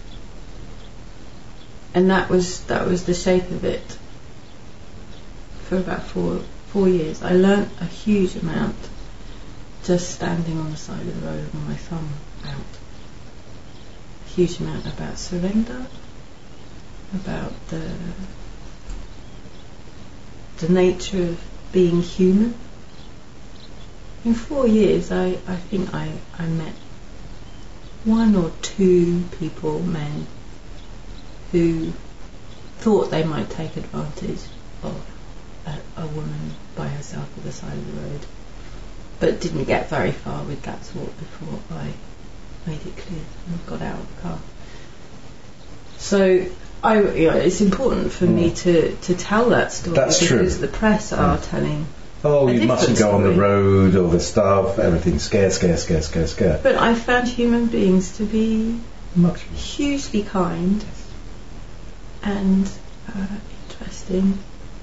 and that was that was the shape of it for about four four years. I learnt a huge amount just standing on the side of the road with my thumb out. A huge amount about surrender, about the the nature of being human. In four years, I, I think I, I met one or two people, men, who thought they might take advantage of a, a woman by herself at the side of the road, but didn't get very far with that talk before I made it clear and got out of the car. So I, you know, it's important for me to, to tell that story. That's true. Because the press are telling. Oh, A you mustn't different go on the story. road, all this stuff, everything's scare, scare, scare, scare, scare. But I found human beings to be Much. hugely kind and uh, interesting,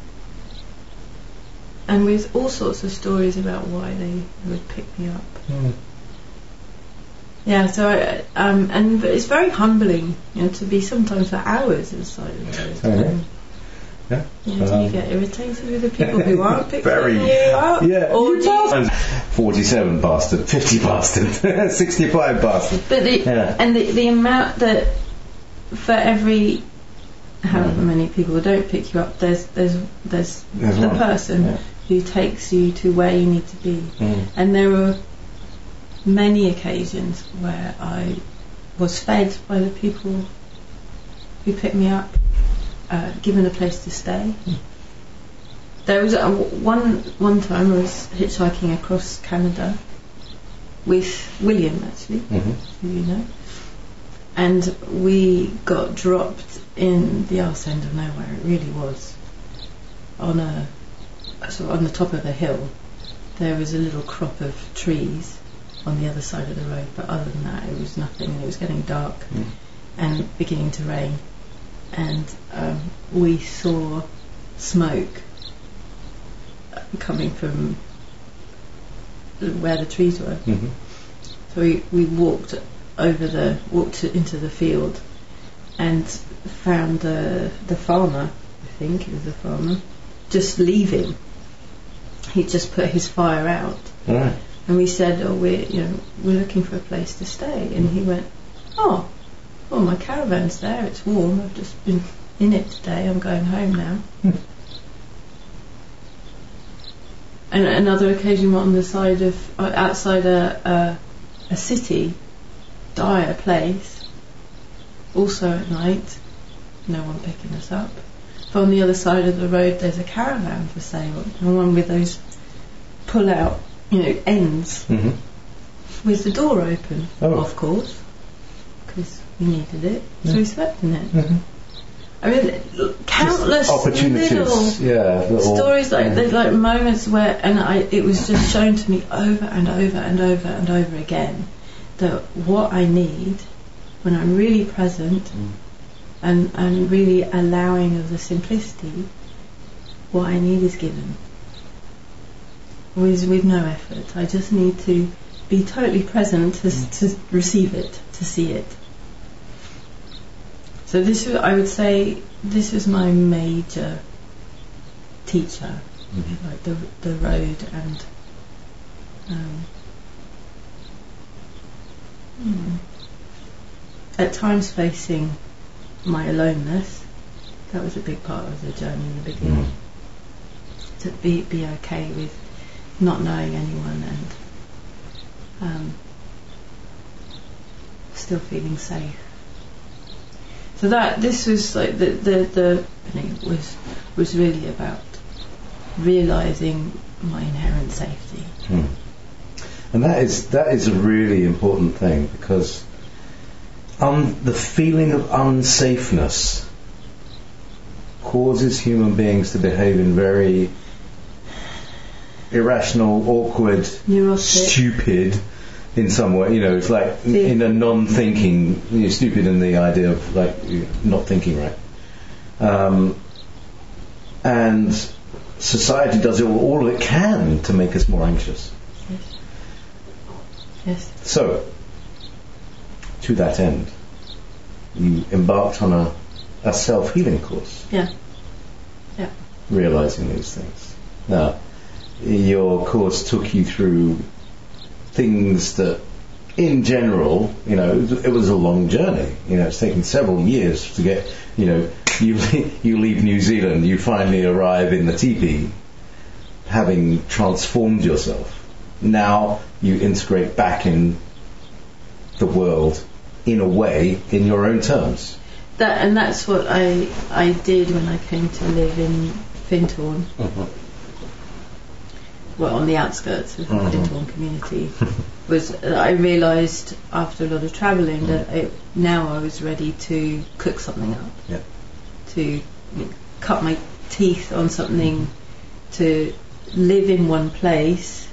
and with all sorts of stories about why they would pick me up. Mm. Yeah, so I, um, and it's very humbling, you know, to be sometimes for hours inside of the Oh, yeah. road. Yeah. You know, do you Um, get irritated with the people who aren't picking Very. you up? Yeah. Or do you, forty-seven bastard, fifty bastard, sixty-five bastard. but the, Yeah. and the, the amount that for every however many people don't pick you up, there's there's there's, There's the one. person Yeah. who takes you to where you need to be. Mm. And there are many occasions where I was fed by the people who picked me up, uh, given a place to stay. Mm. There was a, one one time I was hitchhiking across Canada with William, actually, mm-hmm. who you know, and we got dropped in the arse end of nowhere. It really was on a sort of on the top of a hill. There was a little crop of trees on the other side of the road, but other than that, it was nothing. It was getting dark mm. and beginning to rain, and um, we saw smoke coming from where the trees were. Mm-hmm. So we, we walked over the walked into the field and found the the farmer. I think it was the farmer just leaving. He just put his fire out, right. And we said, "Oh, we're you know we're looking for a place to stay." And he went, "Oh, well, my caravan's there. It's warm. I've just been in it today. I'm going home now." Mm. And another occasion, we're on the side of uh, outside a, a a city, dire place. Also at night, no one picking us up. But on the other side of the road, there's a caravan for sale, and one with those pull-out, you know, ends, mm-hmm. with the door open, oh. of course, because we needed it, yeah. So we slept in it. Mm-hmm. I mean, countless opportunities, little, yeah, little stories like yeah. there's like moments where, and I, it was just shown to me over and over and over and over again that what I need when I'm really present mm. and and really allowing of the simplicity, what I need is given. With with no effort, I just need to be totally present to mm. to receive it, to see it. So this, I would say, this was my major teacher, mm-hmm. like the the road and um, mm, at times facing my aloneness. That was a big part of the journey in the beginning. Mm. To be be okay with not knowing anyone and um, still feeling safe. So that this was like the the the thing was was really about realizing my inherent safety. Hmm. And that is that is a really important thing, because um, the feeling of unsafeness causes human beings to behave in very irrational, awkward, neurotic, stupid. In some way, you know, it's like yeah. in a non-thinking, you know, stupid in the idea of like not thinking right. Um, and society does all, all it can to make us more anxious. Yes. Yes. So, to that end, you embarked on a, a self-healing course. Yeah. Yeah. Realizing these things. Now, your course took you through things that, in general, you know, it was a long journey. You know, it's taken several years to get, you know, you you leave New Zealand, you finally arrive in the teepee, having transformed yourself. Now you integrate back in the world, in a way, in your own terms. That and that's what I I did when I came to live in Findhorn. Uh-huh. Well, on the outskirts of the mm-hmm. Findhorn community, was I realised after a lot of travelling mm. that it, now I was ready to cook something up, yeah. to you know, cut my teeth on something, to live in one place,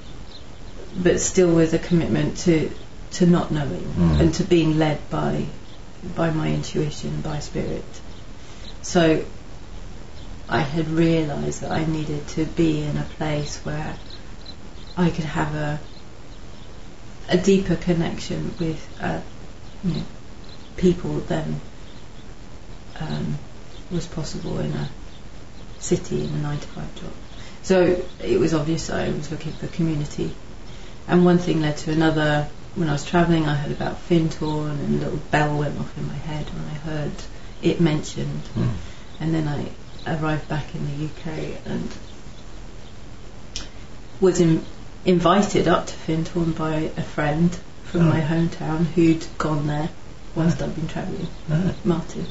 but still with a commitment to to not knowing mm. and to being led by by my intuition, by spirit. So I had realised that I needed to be in a place where I could have a a deeper connection with uh, you know, people than um, was possible in a city in a nine to five job. So it was obvious I was looking for community, and one thing led to another. When I was travelling, I heard about Findhorn, and a little bell went off in my head when I heard it mentioned, mm. and then I arrived back in the U K and was in, invited up to Findhorn by a friend from Oh. my hometown who'd gone there whilst I'd been travelling, Ah. Martin.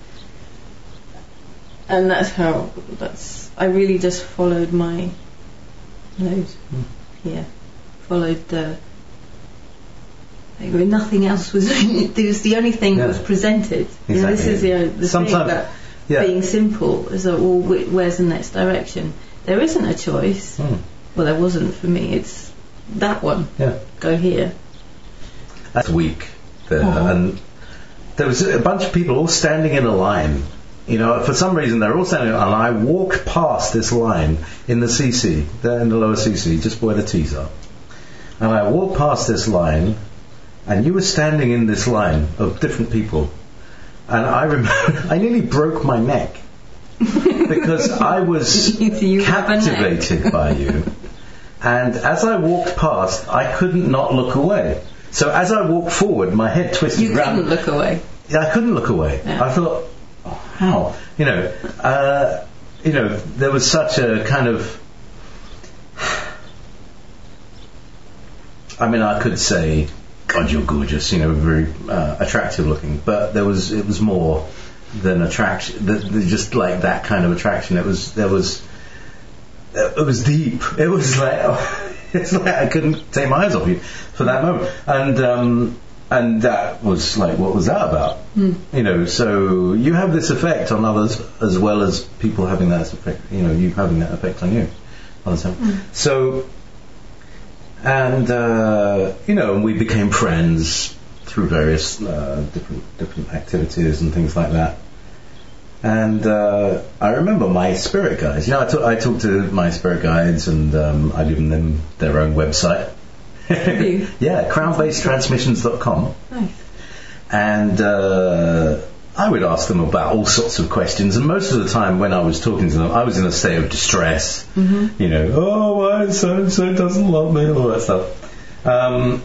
And that's how, that's, I really just followed my nose. Mm. Yeah. Followed the, like, nothing else was, it was the only thing Yeah. that was presented. You know, this Exactly. is the, the thing Sometimes- that Yeah. being simple is that, well, wh- where's the next direction? There isn't a choice. Mm. Well, there wasn't for me. It's that one. Yeah. Go here. That's week there, Uh-huh. and there was a bunch of people all standing in a line. You know, for some reason they're all standing, and I walked past this line in the C C, there in the lower C C, just where the T's are. And I walked past this line, and you were standing in this line of different people, and I remember I nearly broke my neck because I was You have a neck. captivated by you. And as I walked past, I couldn't not look away. So as I walked forward, my head twisted You round. couldn't look away. Yeah, I couldn't look away. Yeah. I thought, oh, how? You know, uh, you know, there was such a kind of. I mean, I could say, God, you're gorgeous. You know, very uh, attractive looking. But there was, it was more than attraction. The, the, just like that kind of attraction. It was, there was. It was deep. It was like, it's like I couldn't take my eyes off you for that moment, and um, and that was like, what was that about? Mm. You know, so you have this effect on others as well as people having that effect. You know, you having that effect on you. All the time. Mm. So, and uh, you know, and we became friends through various uh, different different activities and things like that. And uh, I remember my spirit guides. You know, I, talk, I talked to my spirit guides, and um, I given them their own website. you? Yeah, crown based transmissions dot com. Nice. And uh, I would ask them about all sorts of questions. And most of the time, when I was talking to them, I was in a state of distress. Mm-hmm. You know, oh, why so and so doesn't love me, and all that stuff. Um,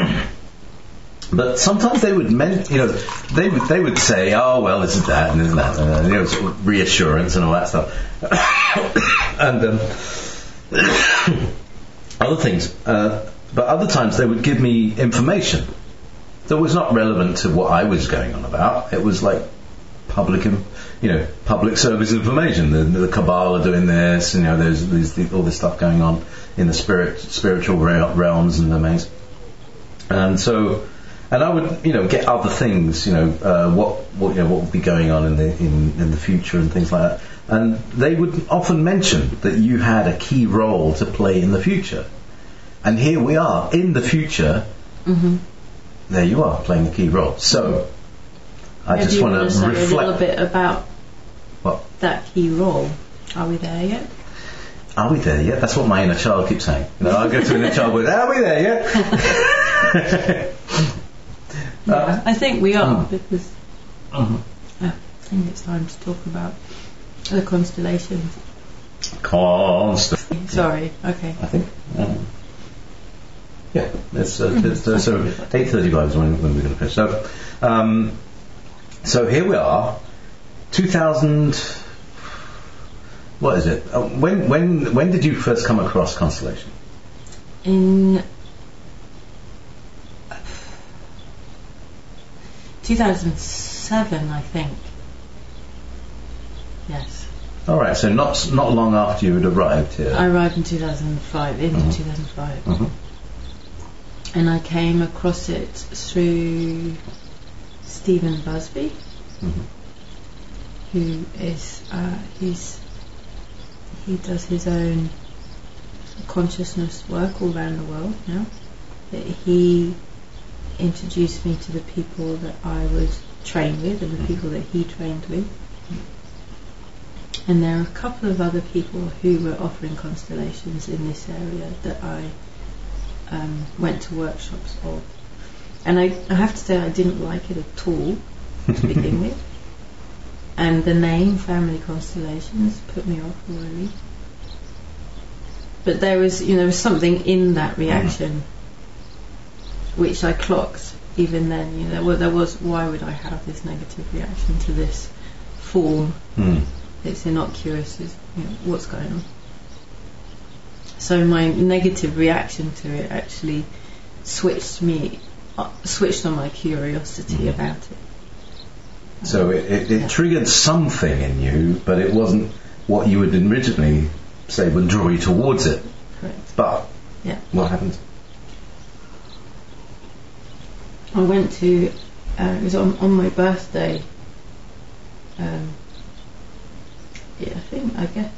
But sometimes they would, men- you know, they would they would say, "Oh well, isn't that and isn't that?" Uh, you know, sort of reassurance and all that stuff, and um, other things. Uh, but other times they would give me information that was not relevant to what I was going on about. It was like public, im- you know, public service information. The, the Kabbalah doing this, you know, there's, there's all this stuff going on in the spirit spiritual real- realms and domains, and so. And I would, you know, get other things, you know, uh, what, what, you know, what would be going on in the in, in the future and things like that. And they would often mention that you had a key role to play in the future. And here we are in the future. Mm-hmm. There you are playing a key role. So I Maybe just you want want to to say a little reflect. bit about What? that key role. Are we there yet? Are we there yet? That's what my inner child keeps saying. You know, I go to inner child with, "Are we there yet?" Yeah, Uh, I think we are mm. because Mhm. uh, I think it's time to talk about the constellations. Constant. Sorry. Okay. I think. Um, yeah, it's, uh, it's, uh, so eight thirty-five is when, when we're going to finish. So, um, so here we are, two thousand. What is it? Uh, when when when did you first come across constellation? In two thousand seven, I think. Yes. All right, so not not long after you had arrived here. I arrived in two thousand five, into Mhm. two thousand five. Mhm. And I came across it through Stephen Busby, Mhm. who is, uh, he's, he does his own consciousness work all around the world now. That he introduced me to the people that I would train with and the people that he trained with. And there are a couple of other people who were offering constellations in this area that I um, went to workshops of. And I, I have to say I didn't like it at all to begin with. And the name Family Constellations put me off already. But there was, you know, there was something in that reaction which I clocked even then. You know, well, there was, why would I have this negative reaction to this form? Mm. It's innocuous. Is, you know, what's going on? So my negative reaction to it actually switched me, uh, switched on my curiosity Mm-hmm. about it. So it, it, it Yeah. triggered something in you, but it wasn't what you would originally say would draw you towards it. Correct. But Yeah. what happened? I went to, uh, it was on, on my birthday, um, yeah, I think, I guess,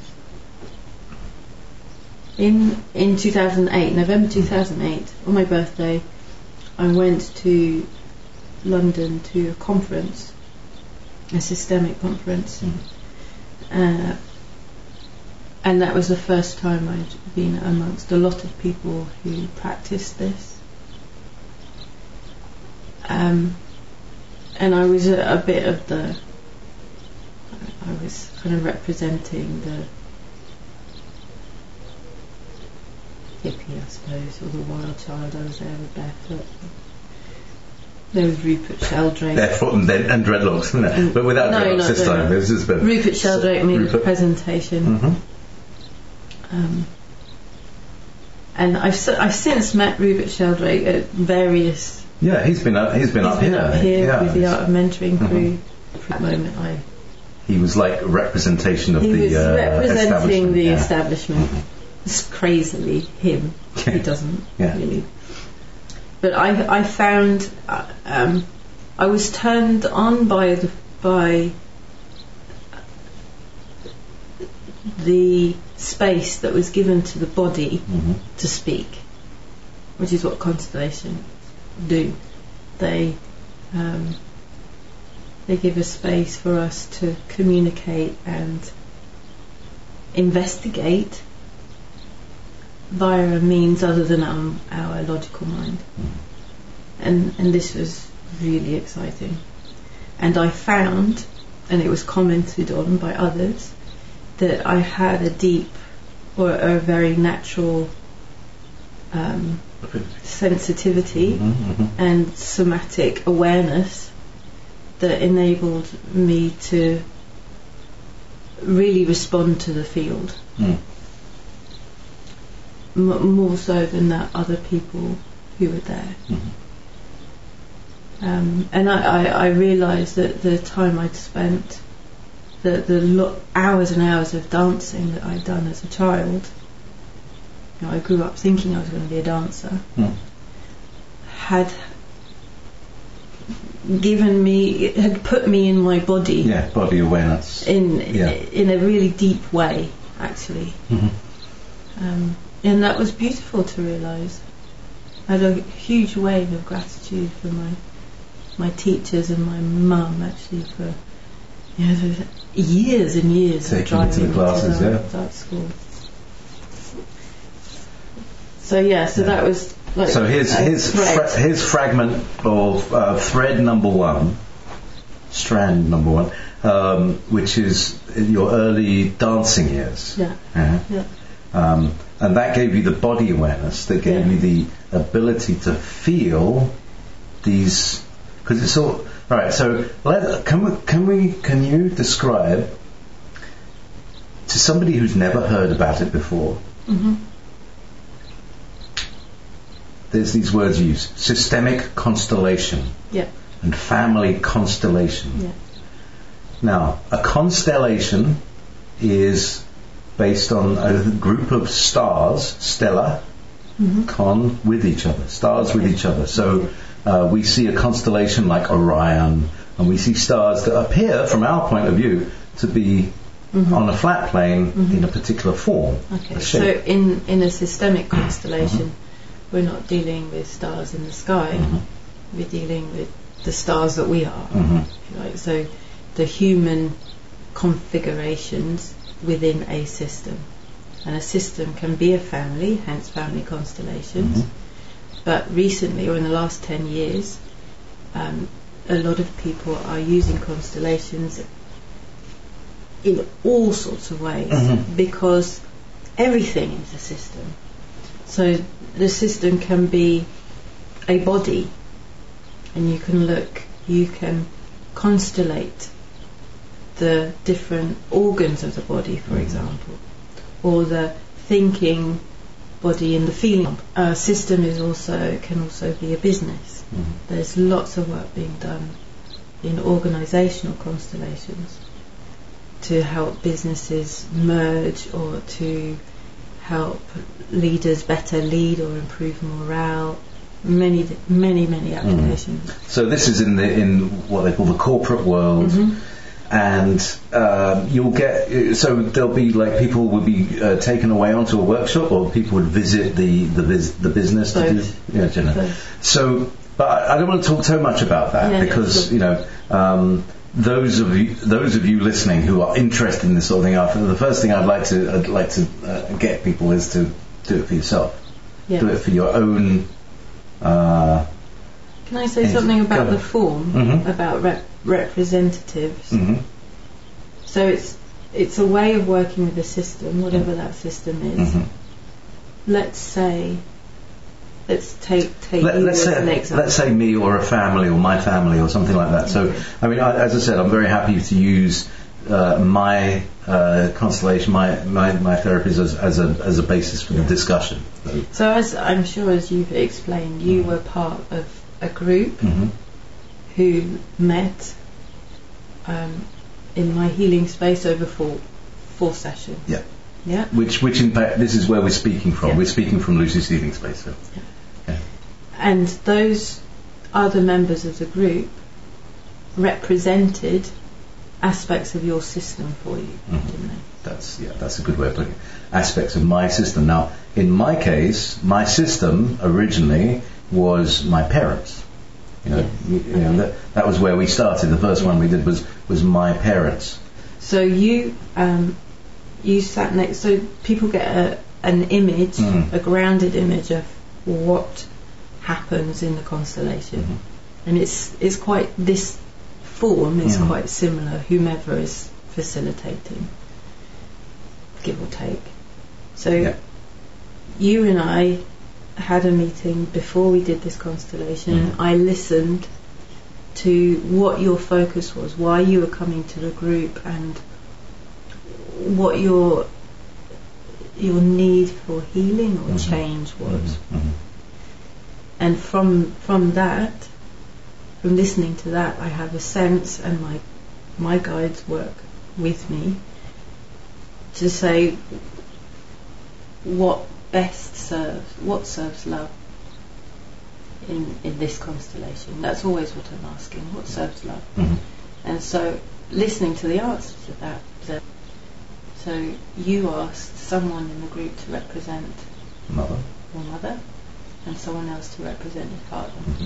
in in two thousand eight, November two thousand eight, on my birthday, I went to London to a conference, a systemic conference, uh, and that was the first time I'd been amongst a lot of people who practiced this. Um, and I was a, a bit of the, I was kind of representing the hippie, I suppose, or the wild child. I was there with barefoot. There was Rupert Sheldrake. Barefoot and, then, and dreadlocks, isn't it? Mm. But without No, dreadlocks not this time. dreadlocks. It was just a bit. Rupert Sheldrake made Rupert. a presentation. Mm-hmm. Um, and I've s- I've since met Rupert Sheldrake at various. Yeah, he's been up. He's been He's up been here. up here yeah, with the he's- Art of Mentoring Mhm. crew. For the moment, I He was like a representation of he the was uh, representing establishment. the yeah. establishment. It's crazily him. Yeah. He doesn't Yeah. really. But I I found uh, um, I was turned on by the by the space that was given to the body Mhm. to speak, which is what constellations do. They um, they give a space for us to communicate and investigate via a means other than our, our logical mind. And and this was really exciting. And I found, and it was commented on by others, that I had a deep or a very natural um, sensitivity Mhm, mhm. and somatic awareness that enabled me to really respond to the field, Mm. M- more so than that other people who were there. Mhm. Um, and I, I, I realised that the time I'd spent, the, the lo- hours and hours of dancing that I'd done as a child, you know, I grew up thinking I was going to be a dancer, Mm. had given me, had put me in my body Yeah, body awareness. in Yeah. in a really deep way, actually. Mhm. Um, and that was beautiful to realise. I had a huge wave of gratitude for my my teachers and my mum, actually, for you know, the years and years Taking of you to driving the me classes, to yeah. that, that school. So yeah, so Yeah. that was like So here's a here's thread. fra- here's fragment of uh, thread number one, strand number one, um, which is your early dancing years. Yeah, Uh-huh. yeah, Um, and that gave you the body awareness, that gave Yeah. you the ability to feel these, because it's all all right. So let, can we can we can you describe to somebody who's never heard about it before? hmm There's these words used: systemic constellation yeah, and family constellation. yeah, Now, a constellation is based on a group of stars, stellar, hmm con with each other, stars with Okay. each other. So uh, we see a constellation like Orion, and we see stars that appear, from our point of view, to be Mhm. on a flat plane Mhm. in a particular form. Okay, a so shape. in, in a systemic constellation, we're not dealing with stars in the sky, Mhm. we're dealing with the stars that we are, Mhm. if you like. So the human configurations within a system. And a system can be a family, hence family constellations. Mhm. But recently, or in the last ten years, um, a lot of people are using constellations in all sorts of ways Mhm. because everything is a system. So the system can be a body, and you can look, you can constellate the different organs of the body, for Mhm. example, or the thinking body and the feeling. A system is also can also be a business. Mhm. There's lots of work being done in organisational constellations to help businesses merge or to help leaders better lead or improve morale. Many, many, many applications. So this is in the in what they call the corporate world. Mhm. And um, you'll get, so there'll be like people would be uh, taken away onto a workshop, or people would visit the the, vis- the business to do. Both. Yeah, do you know? Both. So, but I, I don't want to talk so much about that Yeah, because sure. you know um, those of you those of you listening who are interested in this sort of thing, after the first thing I'd like to I'd like to uh, get people is to do it for yourself, Yeah. do it for your own. Uh, Can I say Yes. something Go about ahead. the form, Mhm. about rep- representatives? mhm. So it's it's a way of working with the system, whatever that system is. Mhm. Let's say, let's take take Let, you let's as say an example. let's say me or a family or my family or something like that. So, I mean, I, as I said, I'm very happy to use uh, my uh, constellation, my, my my therapies as, as a as a basis for the discussion. So, So as I'm sure as you've explained, you were part of a group mhm. who met um, in my healing space over four four sessions. Yeah. Yeah. Which which in fact this is where we're speaking from. Yeah. We're speaking from Lucy's healing space. So. And those other members of the group represented aspects of your system for you, Mhm. didn't they? That's yeah, that's a good way of putting it. Aspects of my system. Now, in my case, my system originally was my parents. You know, Yes. you, you know that, that was where we started. The first one we did was was my parents. So you um, you sat next. So people get a, an image, Mm. a grounded image of what happens in the constellation, Mhm. and it's it's quite this form is Mm. quite similar. Whomever is facilitating, give or take. So Yeah. you and I had a meeting before we did this constellation, Mhm. and I listened to what your focus was, why you were coming to the group, and what your your need for healing or Mhm. change was. Mhm. And from from that, from listening to that, I have a sense, and my my guides work with me to say what best serves, what serves love in in this constellation. That's always what I'm asking. What serves love? Mhm. And so, listening to the answer to that, the, so you asked someone in the group to represent Mother. your mother, and someone else to represent your father. Mhm.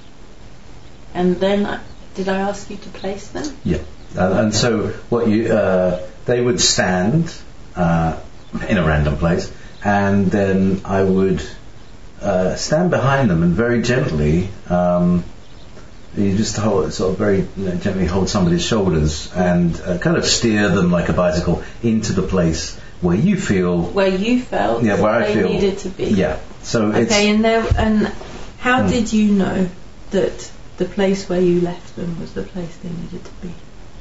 And then, I, did I ask you to place them? Yeah, and, and so what you uh, they would stand uh, in a random place, and then I would uh, stand behind them and very gently, um, you just hold, sort of very you know, gently hold somebody's shoulders and uh, kind of steer them like a bicycle into the place where you feel. Where you felt Yeah, where I they feel- needed to be. Yeah, so it's. Okay, and there, and how Mm. did you know that the place where you left them was the place they needed to be?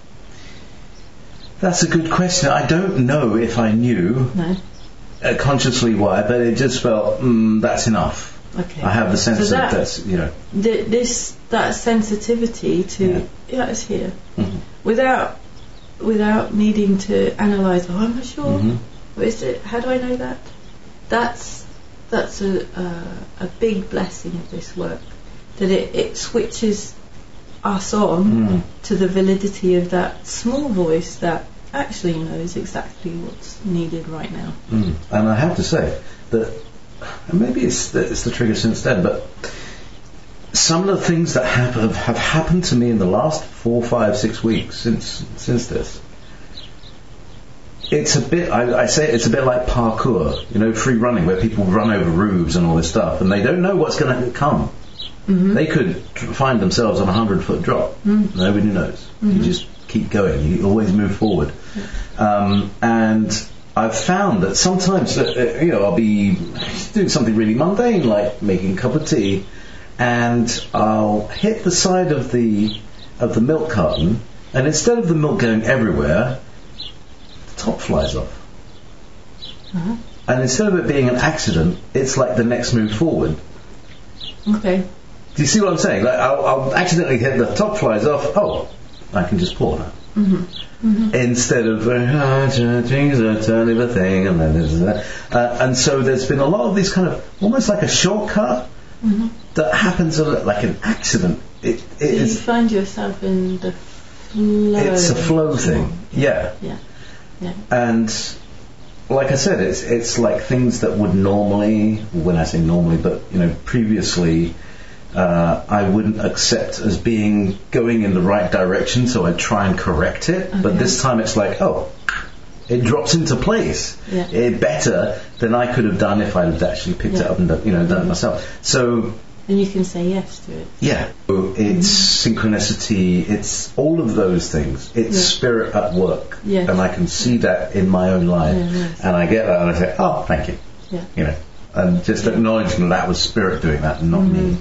That's a good question. I don't know if I knew No. uh, consciously why, but it just felt mm, that's enough. Okay. I have the sense So that that- that's you know. Th- this that sensitivity to Yeah. yeah, it's here, Mhm. without without needing to analyse. Oh, I'm not sure. Mhm. What is it? How do I know that? That's that's a uh, a big blessing of this work. That it, it switches us on Mm. to the validity of that small voice that actually knows exactly what's needed right now. Mm. And I have to say that, and maybe it's the, it's the trigger since then, but some of the things that have, have, have happened to me in the last four, five, six weeks since since this, it's a bit, I, I say it's a bit like parkour, you know, free running, where people run over roofs and all this stuff, and they don't know what's going to come. Mm-hmm. They could tr- find themselves on a hundred foot drop. Mm. Nobody knows. Mhm. You just keep going. You always move forward. Um, and I've found that sometimes, uh, uh, you know, I'll be doing something really mundane, like making a cup of tea, and I'll hit the side of the of the milk carton, and instead of the milk going everywhere, the top flies off. Uh-huh. And instead of it being an accident, it's like the next move forward. Okay. Do you see what I'm saying? Like I'll, I'll accidentally hit the top flies off. Oh, I can just pour now. Mm-hmm. Mm-hmm. Instead of uh, things are turning the thing, and then there's that. Uh, and so there's been a lot of these kind of almost like a shortcut Mm-hmm. that happens a lot, like an accident. It, it So you is. find yourself in the flow. It's a flow thing. Yeah. Yeah. Yeah. And like I said, it's it's like things that would normally, when I say normally, but you know, previously, uh, I wouldn't accept as being going in the right direction, so I'd try and correct it. Okay. But this time, it's like, oh, it drops into place. Yeah. It better than I could have done if I had actually picked it Yeah. up and done- you know done Mhm. it myself. So. And you can say yes to it. Yeah, it's synchronicity, it's all of those things. It's Yeah. spirit at work. Yeah. And I can see that in my own life. Yeah, nice. And I get that and I say, oh, thank you. Yeah. You know, and just acknowledging that was spirit doing that and not me.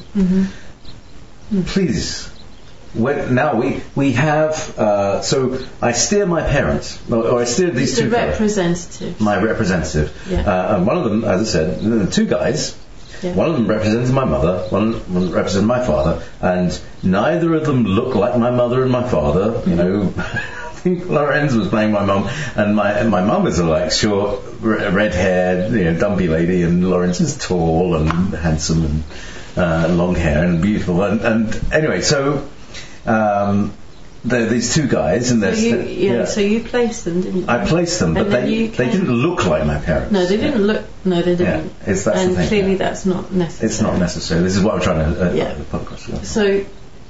Mm-hmm. Please. When, now we we have, uh, so I steer my parents, or, or I steer these The two fellas, representative. my representative. Yeah. Uh, and one of them, as I said, the two guys, Yeah. one of them represents my mother, one, one represents my father, and neither of them look like my mother and my father. You know, I think Lorenz was playing my mum, and my and my mum is a like short, r- red-haired, you know, dumpy lady, and Lorenz is tall and handsome and uh, long hair and beautiful. And, and anyway, so um, there are these two guys, and So there's you, the- yeah, so you placed them, didn't you? I placed them, but And then they you they came- didn't look like my parents. No, they didn't look. No, they Yeah, didn't. it's that's and the thing. clearly, yeah. that's not necessary. It's not necessary. This is what I'm trying to uh, Yeah. put across. Yeah. So,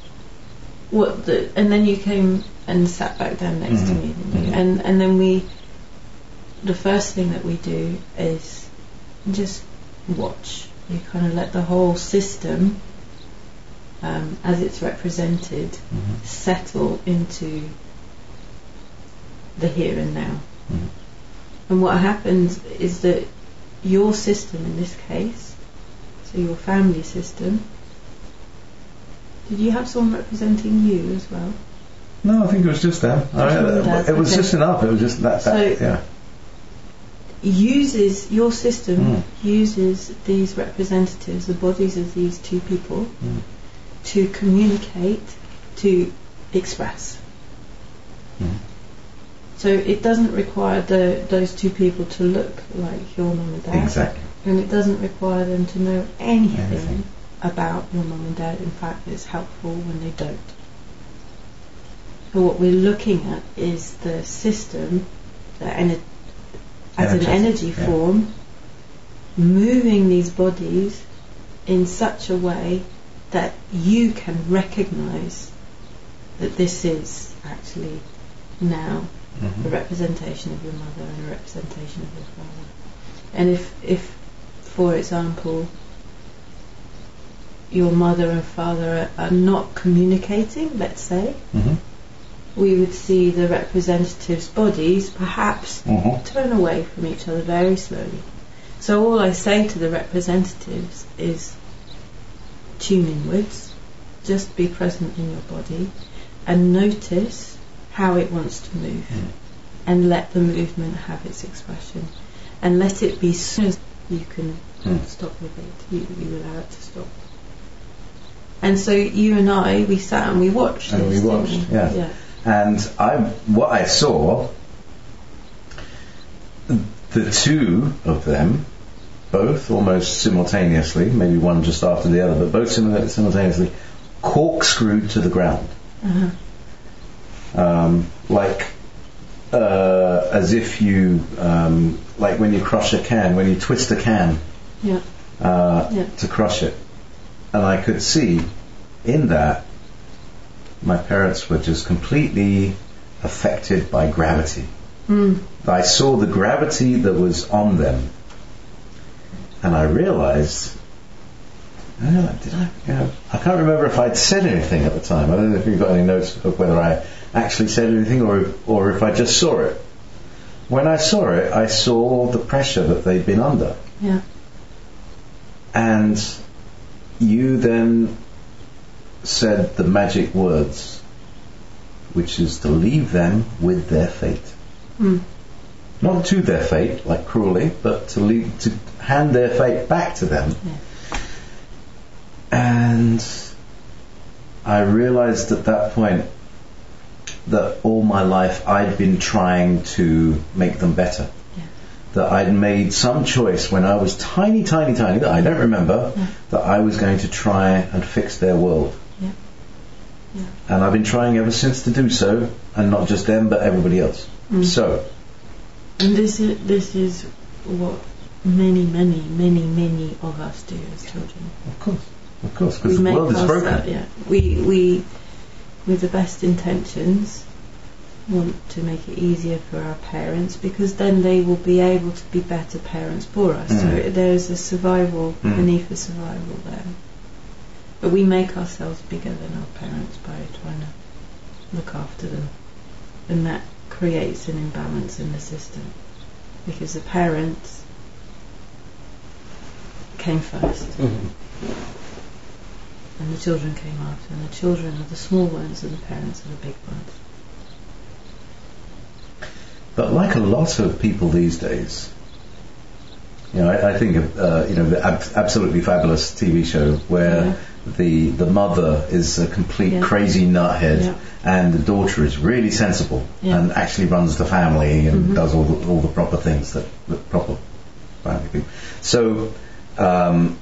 what? The, and then you came and sat back down next to Mhm. me, didn't you? Mhm. And and then we. The first thing that we do is just watch. You kind of let the whole system, um, as it's represented, Mhm. settle into the here and now. Mhm. And what happens is that your system in this case, so your family system, did you have someone representing you as well? No, I think it was just them. I mean, Just them, it was okay. just enough. It was just that. that So- yeah. Uses, your system Mm. uses these representatives, the bodies of these two people, Mm. to communicate, to express. Mm. So it doesn't require the, those two people to look like your mum and dad. Exactly. And it doesn't require them to know anything, Anything. about your mum and dad. In fact, it's helpful when they don't. So what we're looking at is the system, the ener- as an Energetic, energy yeah. form, moving these bodies in such a way that you can recognise that this is actually now Mhm. a representation of your mother and a representation of your father. And if, if for example, your mother and father are, are not communicating, let's say, Mhm. we would see the representatives' bodies perhaps Mhm. turn away from each other very slowly. So all I say to the representatives is tune inwards, just be present in your body and notice how it wants to move, Mm. and let the movement have its expression, and let it be soon as you can Mm. stop with it, you, you allow it to stop. And so you and I, we sat and we watched And this, we didn't watched, we? yeah. yeah. And I, what I saw, the two of them, both almost simultaneously, maybe one just after the other, but both sim- simultaneously, corkscrewed to the ground, Uh-huh. um, like uh, as if you, um, like when you crush a can, when you twist a can Yeah. uh, Yeah. to crush it, and I could see in that my parents were just completely affected by gravity. Mm. I saw the gravity that was on them, and I realised, I don't know, did I? You know, I can't remember if I'd said anything at the time. I don't know if you've got any notes of whether I actually said anything or if, or if I just saw it. When I saw it, I saw the pressure that they'd been under, Yeah. and you then said the magic words, which is to leave them with their fate. Mm. not to their fate, like cruelly, but to leave, to hand their fate back to them. Yeah. And I realized at that point that all my life I'd been trying to make them better. Yeah. That I'd made some choice when I was tiny, tiny, tiny, that I don't remember, Yeah. that I was going to try and fix their world. Yeah. Yeah. And I've been trying ever since to do so, and not just them, but everybody else. Mm. So, And this is this is what many, many, many, many of us do as children. of course, of course, because We the make world is ourselves- broken. Yeah, we we with the best intentions want to make it easier for our parents, because then they will be able to be better parents for us. Mm. So there's a survival Mm. beneath the survival there. But we make ourselves bigger than our parents by trying to look after them, and that creates an imbalance in the system, because the parents came first. Mhm. And the children came after, and the children are the small ones, and the parents are the big ones. But like a lot of people these days, you know, I, I think of uh, you know the ab- absolutely fabulous T V show where Yeah. the the mother is a complete Yeah. crazy nuthead, Yeah. and the daughter is really sensible Yeah. and actually runs the family and Mhm. does all the, all the proper things that, that proper family do. So um,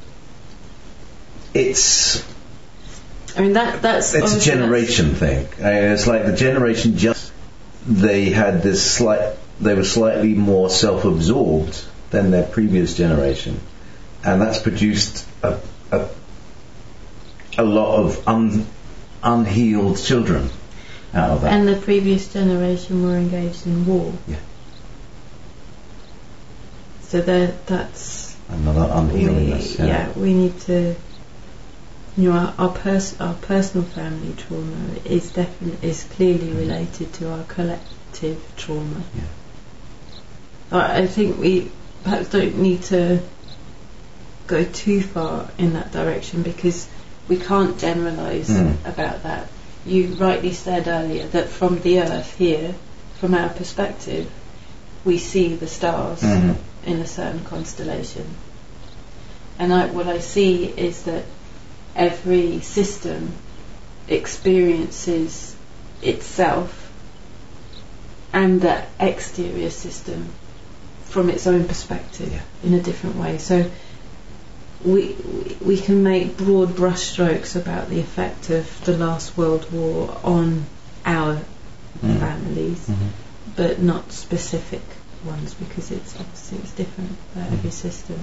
it's I mean, that that's it's a obviously generation thing. Uh, it's like the generation just they had this slight they were slightly more self-absorbed than their previous generation, and that's produced a a, a lot of un, unhealed children out of that. And the previous generation were engaged in war. Yeah. So that that's Another we, unhealingness. yeah. Yeah. we need to. You know, our our, pers- our personal family trauma is definitely is clearly related to our collective trauma. Yeah. I, I think we perhaps don't need to go too far in that direction, because we can't generalise Mm. about that. You rightly said earlier that from the Earth here, from our perspective, we see the stars Mhm. in a certain constellation. And I, what I see is that every system experiences itself and the exterior system from its own perspective Yeah. in a different way. So we we can make broad brushstrokes about the effect of the last World War on our Mm. families, Mhm. but not specific ones, because it's obviously it's different for Mm. every system.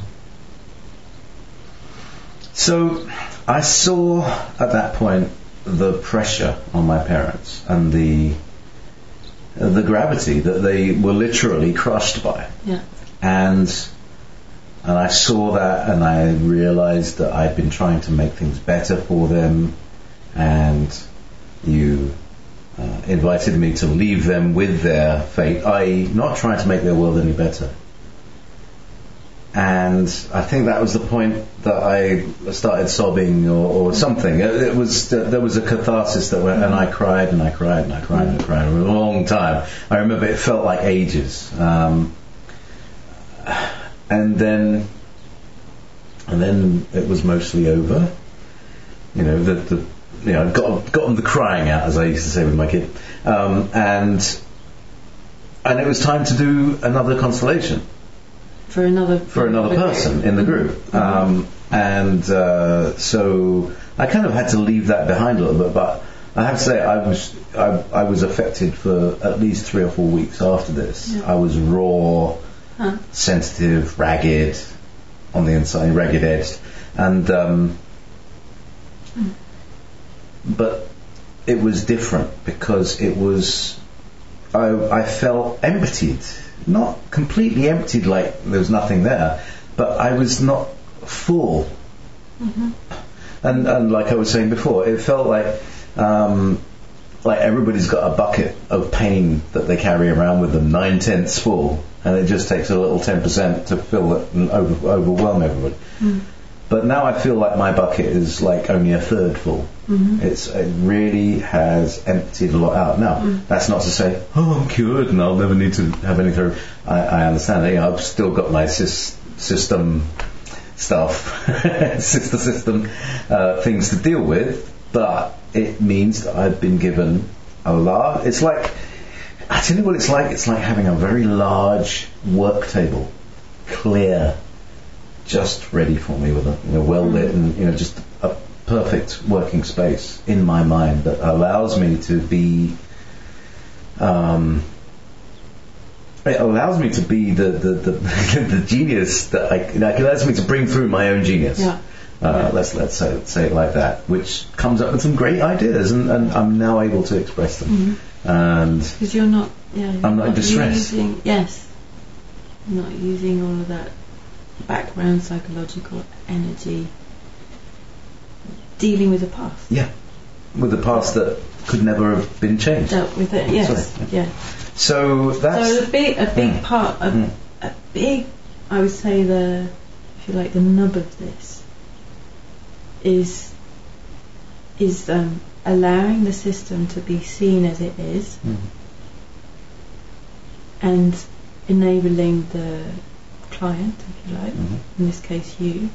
So I saw at that point the pressure on my parents and the the gravity that they were literally crushed by. Yeah. And and I saw that, and I realised that I'd been trying to make things better for them, and you uh, invited me to leave them with their fate, that is not trying to make their world any better. And I think that was the point that I started sobbing or, or something. It, it was there was a catharsis that went, and I cried and I cried and I cried and I cried for a long time. I remember it felt like ages. Um, and then, and then it was mostly over. You know, the, the you know, got got them the crying out, as I used to say with my kid, um, and and it was time to do another constellation. For another For another person in the group. Um, and uh, so I kind of had to leave that behind a little bit, but I have to say I was I, I was affected for at least three or four weeks after this. Yeah. I was raw, Huh. sensitive, ragged on the inside, ragged edged, and um, Mm. but it was different because it was I, I felt emptied. Not completely emptied, like there was nothing there, but I was not full. Mm-hmm. And and like I was saying before, it felt like um, like everybody's got a bucket of pain that they carry around with them, nine tenths full, and it just takes a little ten percent to fill it and over, overwhelm everybody. Mm. but now I feel like my bucket is like only a third full. Mm-hmm. It's it really has emptied a lot out. Now Mm. that's not to say, oh, I'm cured and I'll never need to have any therapy. I, I understand that. You know, I've still got my sys- system stuff, sister system uh, things to deal with, but it means that I've been given a lot. It's like, I tell you what it's like. It's like having a very large work table, clear, just ready for me with a you know, well lit and you know just a perfect working space in my mind that allows me to be. Um, it allows me to be the the, the, the genius that I, you know, it allows me to bring through my own genius. Yeah. Uh, Yeah. Let's let's say, say it like that, which comes up with some great ideas, and, and I'm now able to express them. Mm-hmm. And Because you're not, yeah, you're I'm not in distress. Using, yes, you're not using all of that background psychological energy dealing with the past. yeah, with the past that could never have been changed. Dealt with it, yes, Sorry, yeah. So that's So a big, a big Mm. part, a, Mm. a big, I would say the, if you like, the nub of this is is um, allowing the system to be seen as it is, Mm. and enabling the client, if you like, Mhm. in this case you,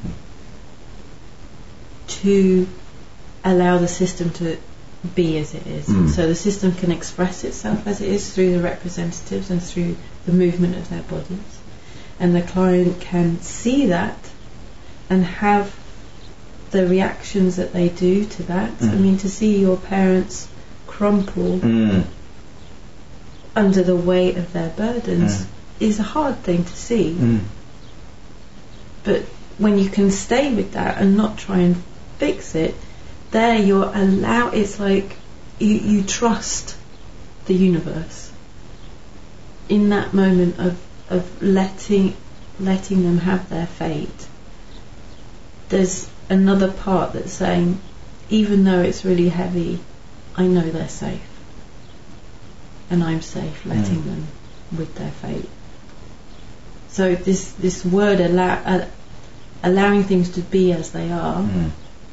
to allow the system to be as it is. Mm. So the system can express itself as it is through the representatives and through the movement of their bodies. And the client can see that and have the reactions that they do to that. Mm. I mean, to see your parents crumple Mm. under the weight of their burdens Mm. is a hard thing to see. Mm. But when you can stay with that and not try and fix it, there you're allow. It's like you, you trust the universe in that moment of of letting letting them have their fate. There's another part that's saying, even though it's really heavy, I know they're safe, and I'm safe letting Mm. them with their fate. So this this word allow, uh, allowing things to be as they are, Mm.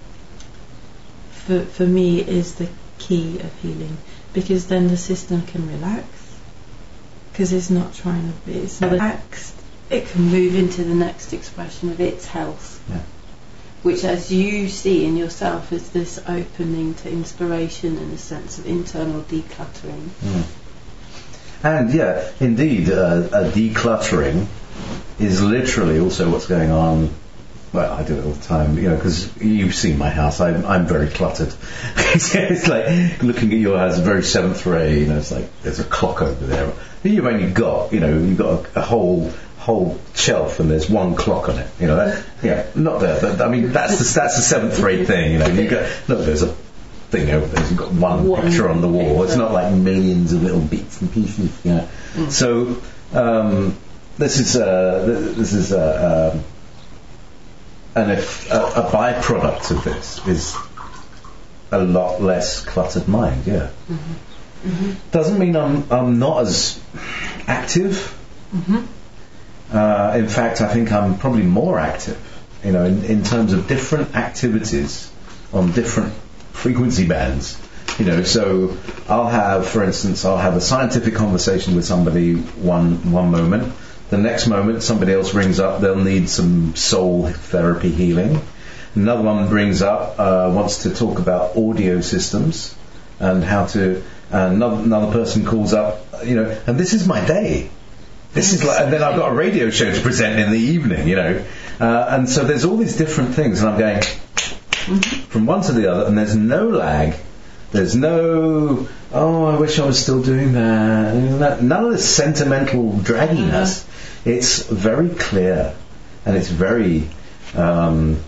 for for me is the key of healing, because then the system can relax, because it's not trying to be it's not relaxed. It can move into the next expression of its health, Yeah. which, as you see in yourself, is this opening to inspiration and a sense of internal decluttering. Mm. And yeah, indeed, uh, a decluttering is literally also what's going on. Well, I do it all the time, you know, because you've seen my house. I'm, I'm very cluttered. It's like looking at your house, very seventh ray. You know, it's like there's a clock over there. You've only got, you know, you've got a, a whole whole shelf, and there's one clock on it. You know, that, yeah, not there, but I mean that's the that's the seventh rate thing. You know, you got look, there's a thing over there. You've got one, One picture on the wall. It's picture. not like millions of little bits and pieces. You know, Mm. so um, this is uh, th- this is uh, um, and if a, a byproduct of this is a lot less cluttered mind. Yeah, Mm-hmm. Mm-hmm. doesn't mean I'm I'm not as active. Mm-hmm. Uh, in fact, I think I'm probably more active, you know, in, in terms of different activities on different frequency bands. You know, so I'll have, for instance, I'll have a scientific conversation with somebody one one moment. The next moment, somebody else brings up they'll need some soul therapy healing. Another one brings up uh, wants to talk about audio systems and how to. Uh, another, another person calls up, you know, and this is my day. This is like, and then I've got a radio show to present in the evening, you know, uh, and so there's all these different things, and I'm going from one to the other, and there's no lag, there's no, oh, I wish I was still doing that, none of this sentimental dragginess. It's very clear, and it's very, um,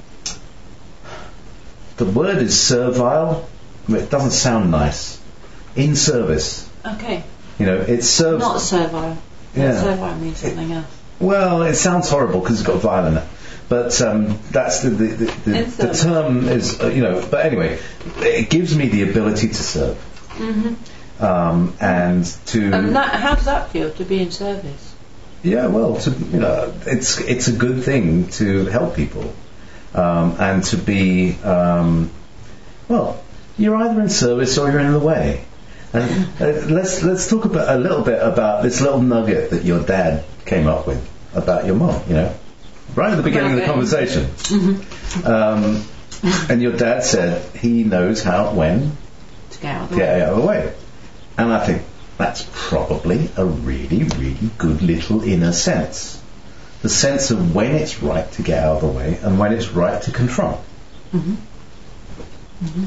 the word is servile, it doesn't sound nice, in service, Okay. you know, it serves. Not servile. Yeah. Servile means something else. Well, it sounds horrible because it's got vile in it, but um, that's the the, the, the, It's the service. term is uh, you know. But anyway, it gives me the ability to serve, Mm-hmm. um, and to And that, how does that feel to be in service? yeah, well, to you know, it's it's a good thing to help people, um, and to be, um, well, you're either in service or you're in the way. And uh, let's let's talk about a little bit about this little nugget that your dad came up with about your mom. You know, right at the beginning of the conversation. Mm-hmm. Um, and your dad said he knows how when to get out of the get way. out of the way. And I think that's probably a really, really good little inner sense. The sense of when it's right to get out of the way and when it's right to confront. Mm-hmm. Mm-hmm.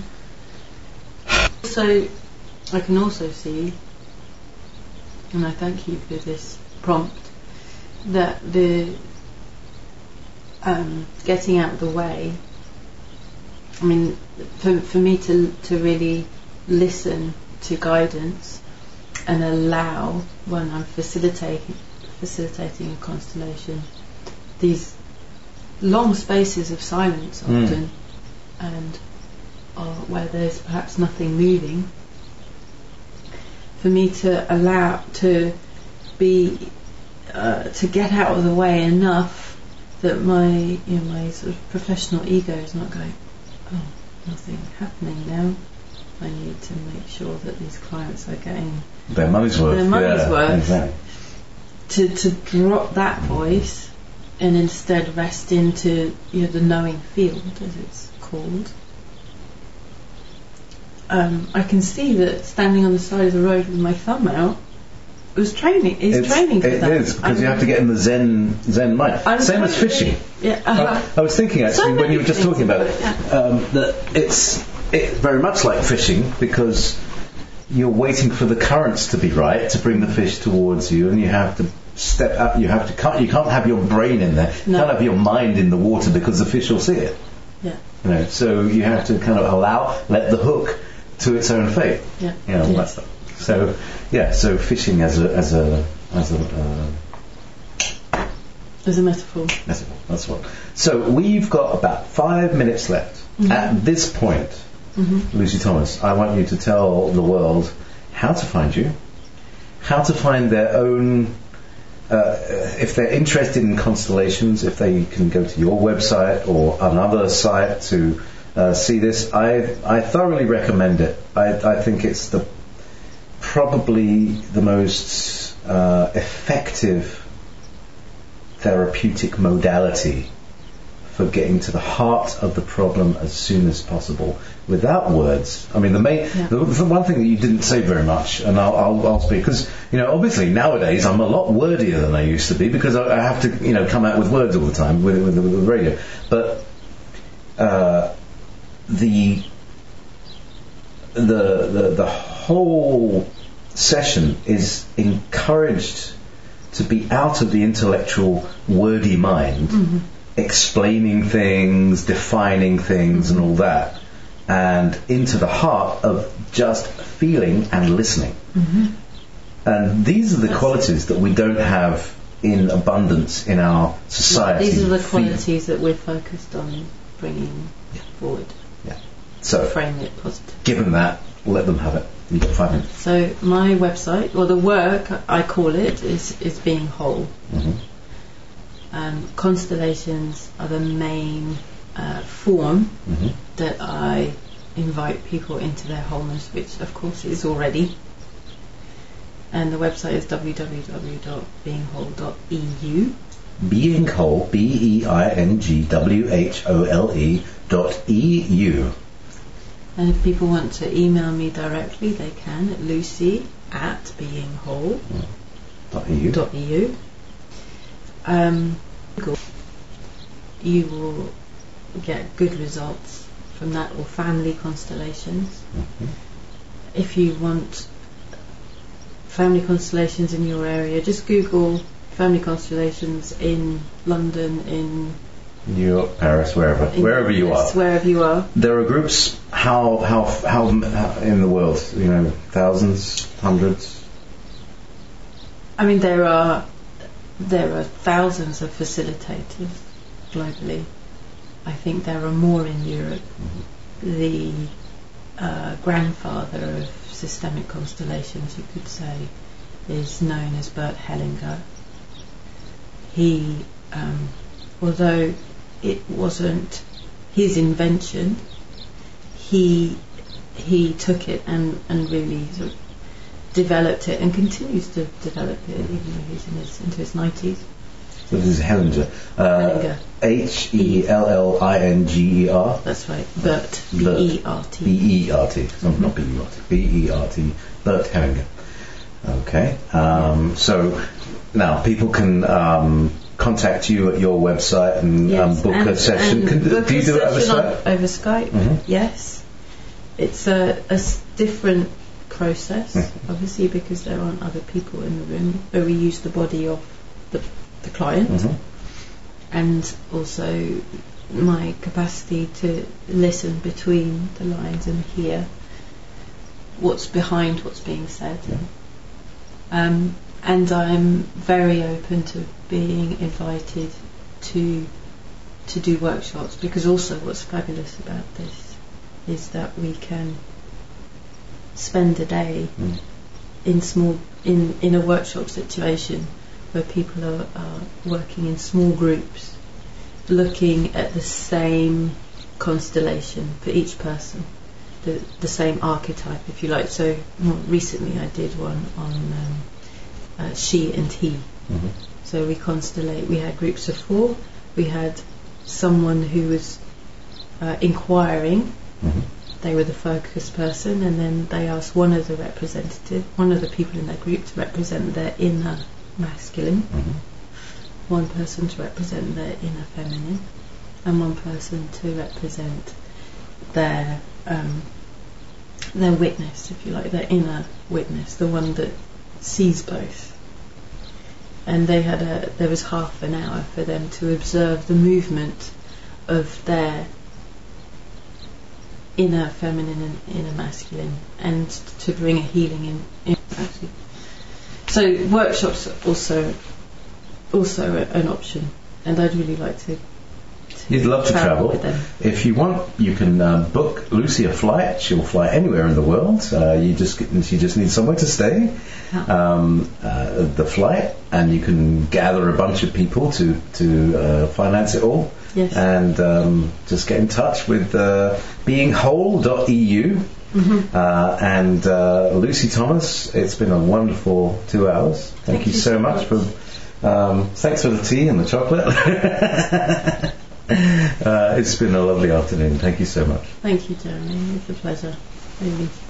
So, I can also see, and I thank you for this prompt, that the um, getting out of the way, I mean, for, for me to to really listen to guidance and allow, when I'm facilitating facilitating a constellation, these long spaces of silence often, mm. and uh, where there's perhaps nothing moving, for me to allow to be uh, to get out of the way enough that my you know my sort of professional ego is not going, oh, nothing happening now. I need to make sure that these clients are getting their money's worth. Their money's yeah, worth. Exactly. To to drop that voice and instead rest into you know the knowing field, as it's called. Um, I can see that standing on the side of the road with my thumb out was training. Is it's, training for it that. It is because you have to get in the zen zen mind. I'm Same as fishing. Yeah. Uh-huh. I, I was thinking actually So when you were just things, talking about it yeah. um, that it's it very much like fishing because you're waiting for the currents to be right to bring the fish towards you, and you have to step up. You have to can't you can't have your brain in there. You No. can't have your mind in the water because the fish will see it. Yeah. You know, so you have to kind of allow let the hook to its own fate. Yeah. You know, all that Yes. stuff. So yeah, so fishing as a as a as a uh, As a metaphor. that's it, that's what. So we've got about five minutes left. Mm-hmm. At this point, Mm-hmm. Lucy Thomas, I want you to tell the world how to find you, how to find their own. Uh, if they're interested in constellations, if they can go to your website or another site to uh, see this, I I thoroughly recommend it. I I think it's the probably the most uh, effective therapeutic modality for getting to the heart of the problem as soon as possible without words. I mean, the main, Yeah. the, the one thing that you didn't say very much, and I'll, I'll, I'll speak, because, you know, obviously nowadays I'm a lot wordier than I used to be because I, I have to, you know, come out with words all the time with, with, with the radio. But uh, the, the, the, the whole session is encouraged to be out of the intellectual, wordy mind, Mm-hmm. explaining things, defining things, and all that, and into the heart of just feeling and listening. Mm-hmm. And these are the That's qualities that we don't have in abundance in our society. These are the Feel- qualities that we're focused on bringing forward. Yeah. So, Frame it positive. given that, let them have it. You've got five minutes. So my website, or the work I call it, is is being whole. Mm-hmm. Um, constellations are the main uh, form Mm-hmm. that I invite people into their wholeness, which of course is already. And the website is w w w dot being whole dot e u. Being whole, B E I N G W H O L E dot E U. And if people want to email me directly, they can at lucy at beingwhole Dot E U. dot e u. Um, you will get good results from that, or family constellations. Mhm. If you want family constellations in your area, just Google family constellations in London, in, New York, Paris, wherever, in wherever you are. yes, wherever you are. There are groups. How how how how in the world? You know, thousands, hundreds. I mean, there are there are thousands of facilitators globally. I think there are more in Europe. Mm-hmm. The uh, grandfather of systemic constellations, you could say, is known as Bert Hellinger. He, um, although it wasn't his invention. He he took it and, and really sort of developed it and continues to develop it even though he's in his, into his nineties. So this is Hellinger. Uh, Hellinger. H E L L I N G E R. That's right. Bert. B E R T. B E R T. So not B E R T. B E R T. Bert Hellinger. Okay. Um, so now people can um, contact you at your website and Yes, um, book and- a session. and Can, book do you a do it over session on- Skype? Over Skype, Mhm. yes. It's a, a s- different process, Mhm. obviously, because there aren't other people in the room, but we use the body of the, the client, Mhm. and also my capacity to listen between the lines and hear what's behind what's being said. Yeah. Um, and I'm very open to being invited to to do workshops, because also what's fabulous about this is that we can spend a day Mm. in small in, in a workshop situation where people are, are working in small groups, looking at the same constellation for each person, the the same archetype, if you like. So more recently I did one on um, uh, she and he. Mhm. So we constellate. We had groups of four. We had someone who was uh, inquiring. Mhm. They were the focus person, and then they asked one of the representative, one of the people in their group, to represent their inner masculine, Mhm. one person to represent their inner feminine, and one person to represent their um, their witness, if you like, their inner witness, the one that sees both. And they had a there was half an hour for them to observe the movement of their inner feminine and inner masculine, and to bring a healing in, in actually. So workshops are also also a- an option, and I'd really like to, to You'd love to travel. with them. If you want, you can uh, book Lucy a flight. She'll fly anywhere in the world. Uh, you just she just needs somewhere to stay. Um, uh, the flight, and you can gather a bunch of people to to uh, finance it all. Yes. And um, just get in touch with uh, being whole dot e u. Mhm. Uh, and uh, Lucy Thomas, it's been a wonderful two hours. Thank, Thank you, you so so much, much. for. Um, thanks for the tea and the chocolate. uh, it's been a lovely afternoon. Thank you so much. Thank you, Jeremy. It's a pleasure, really.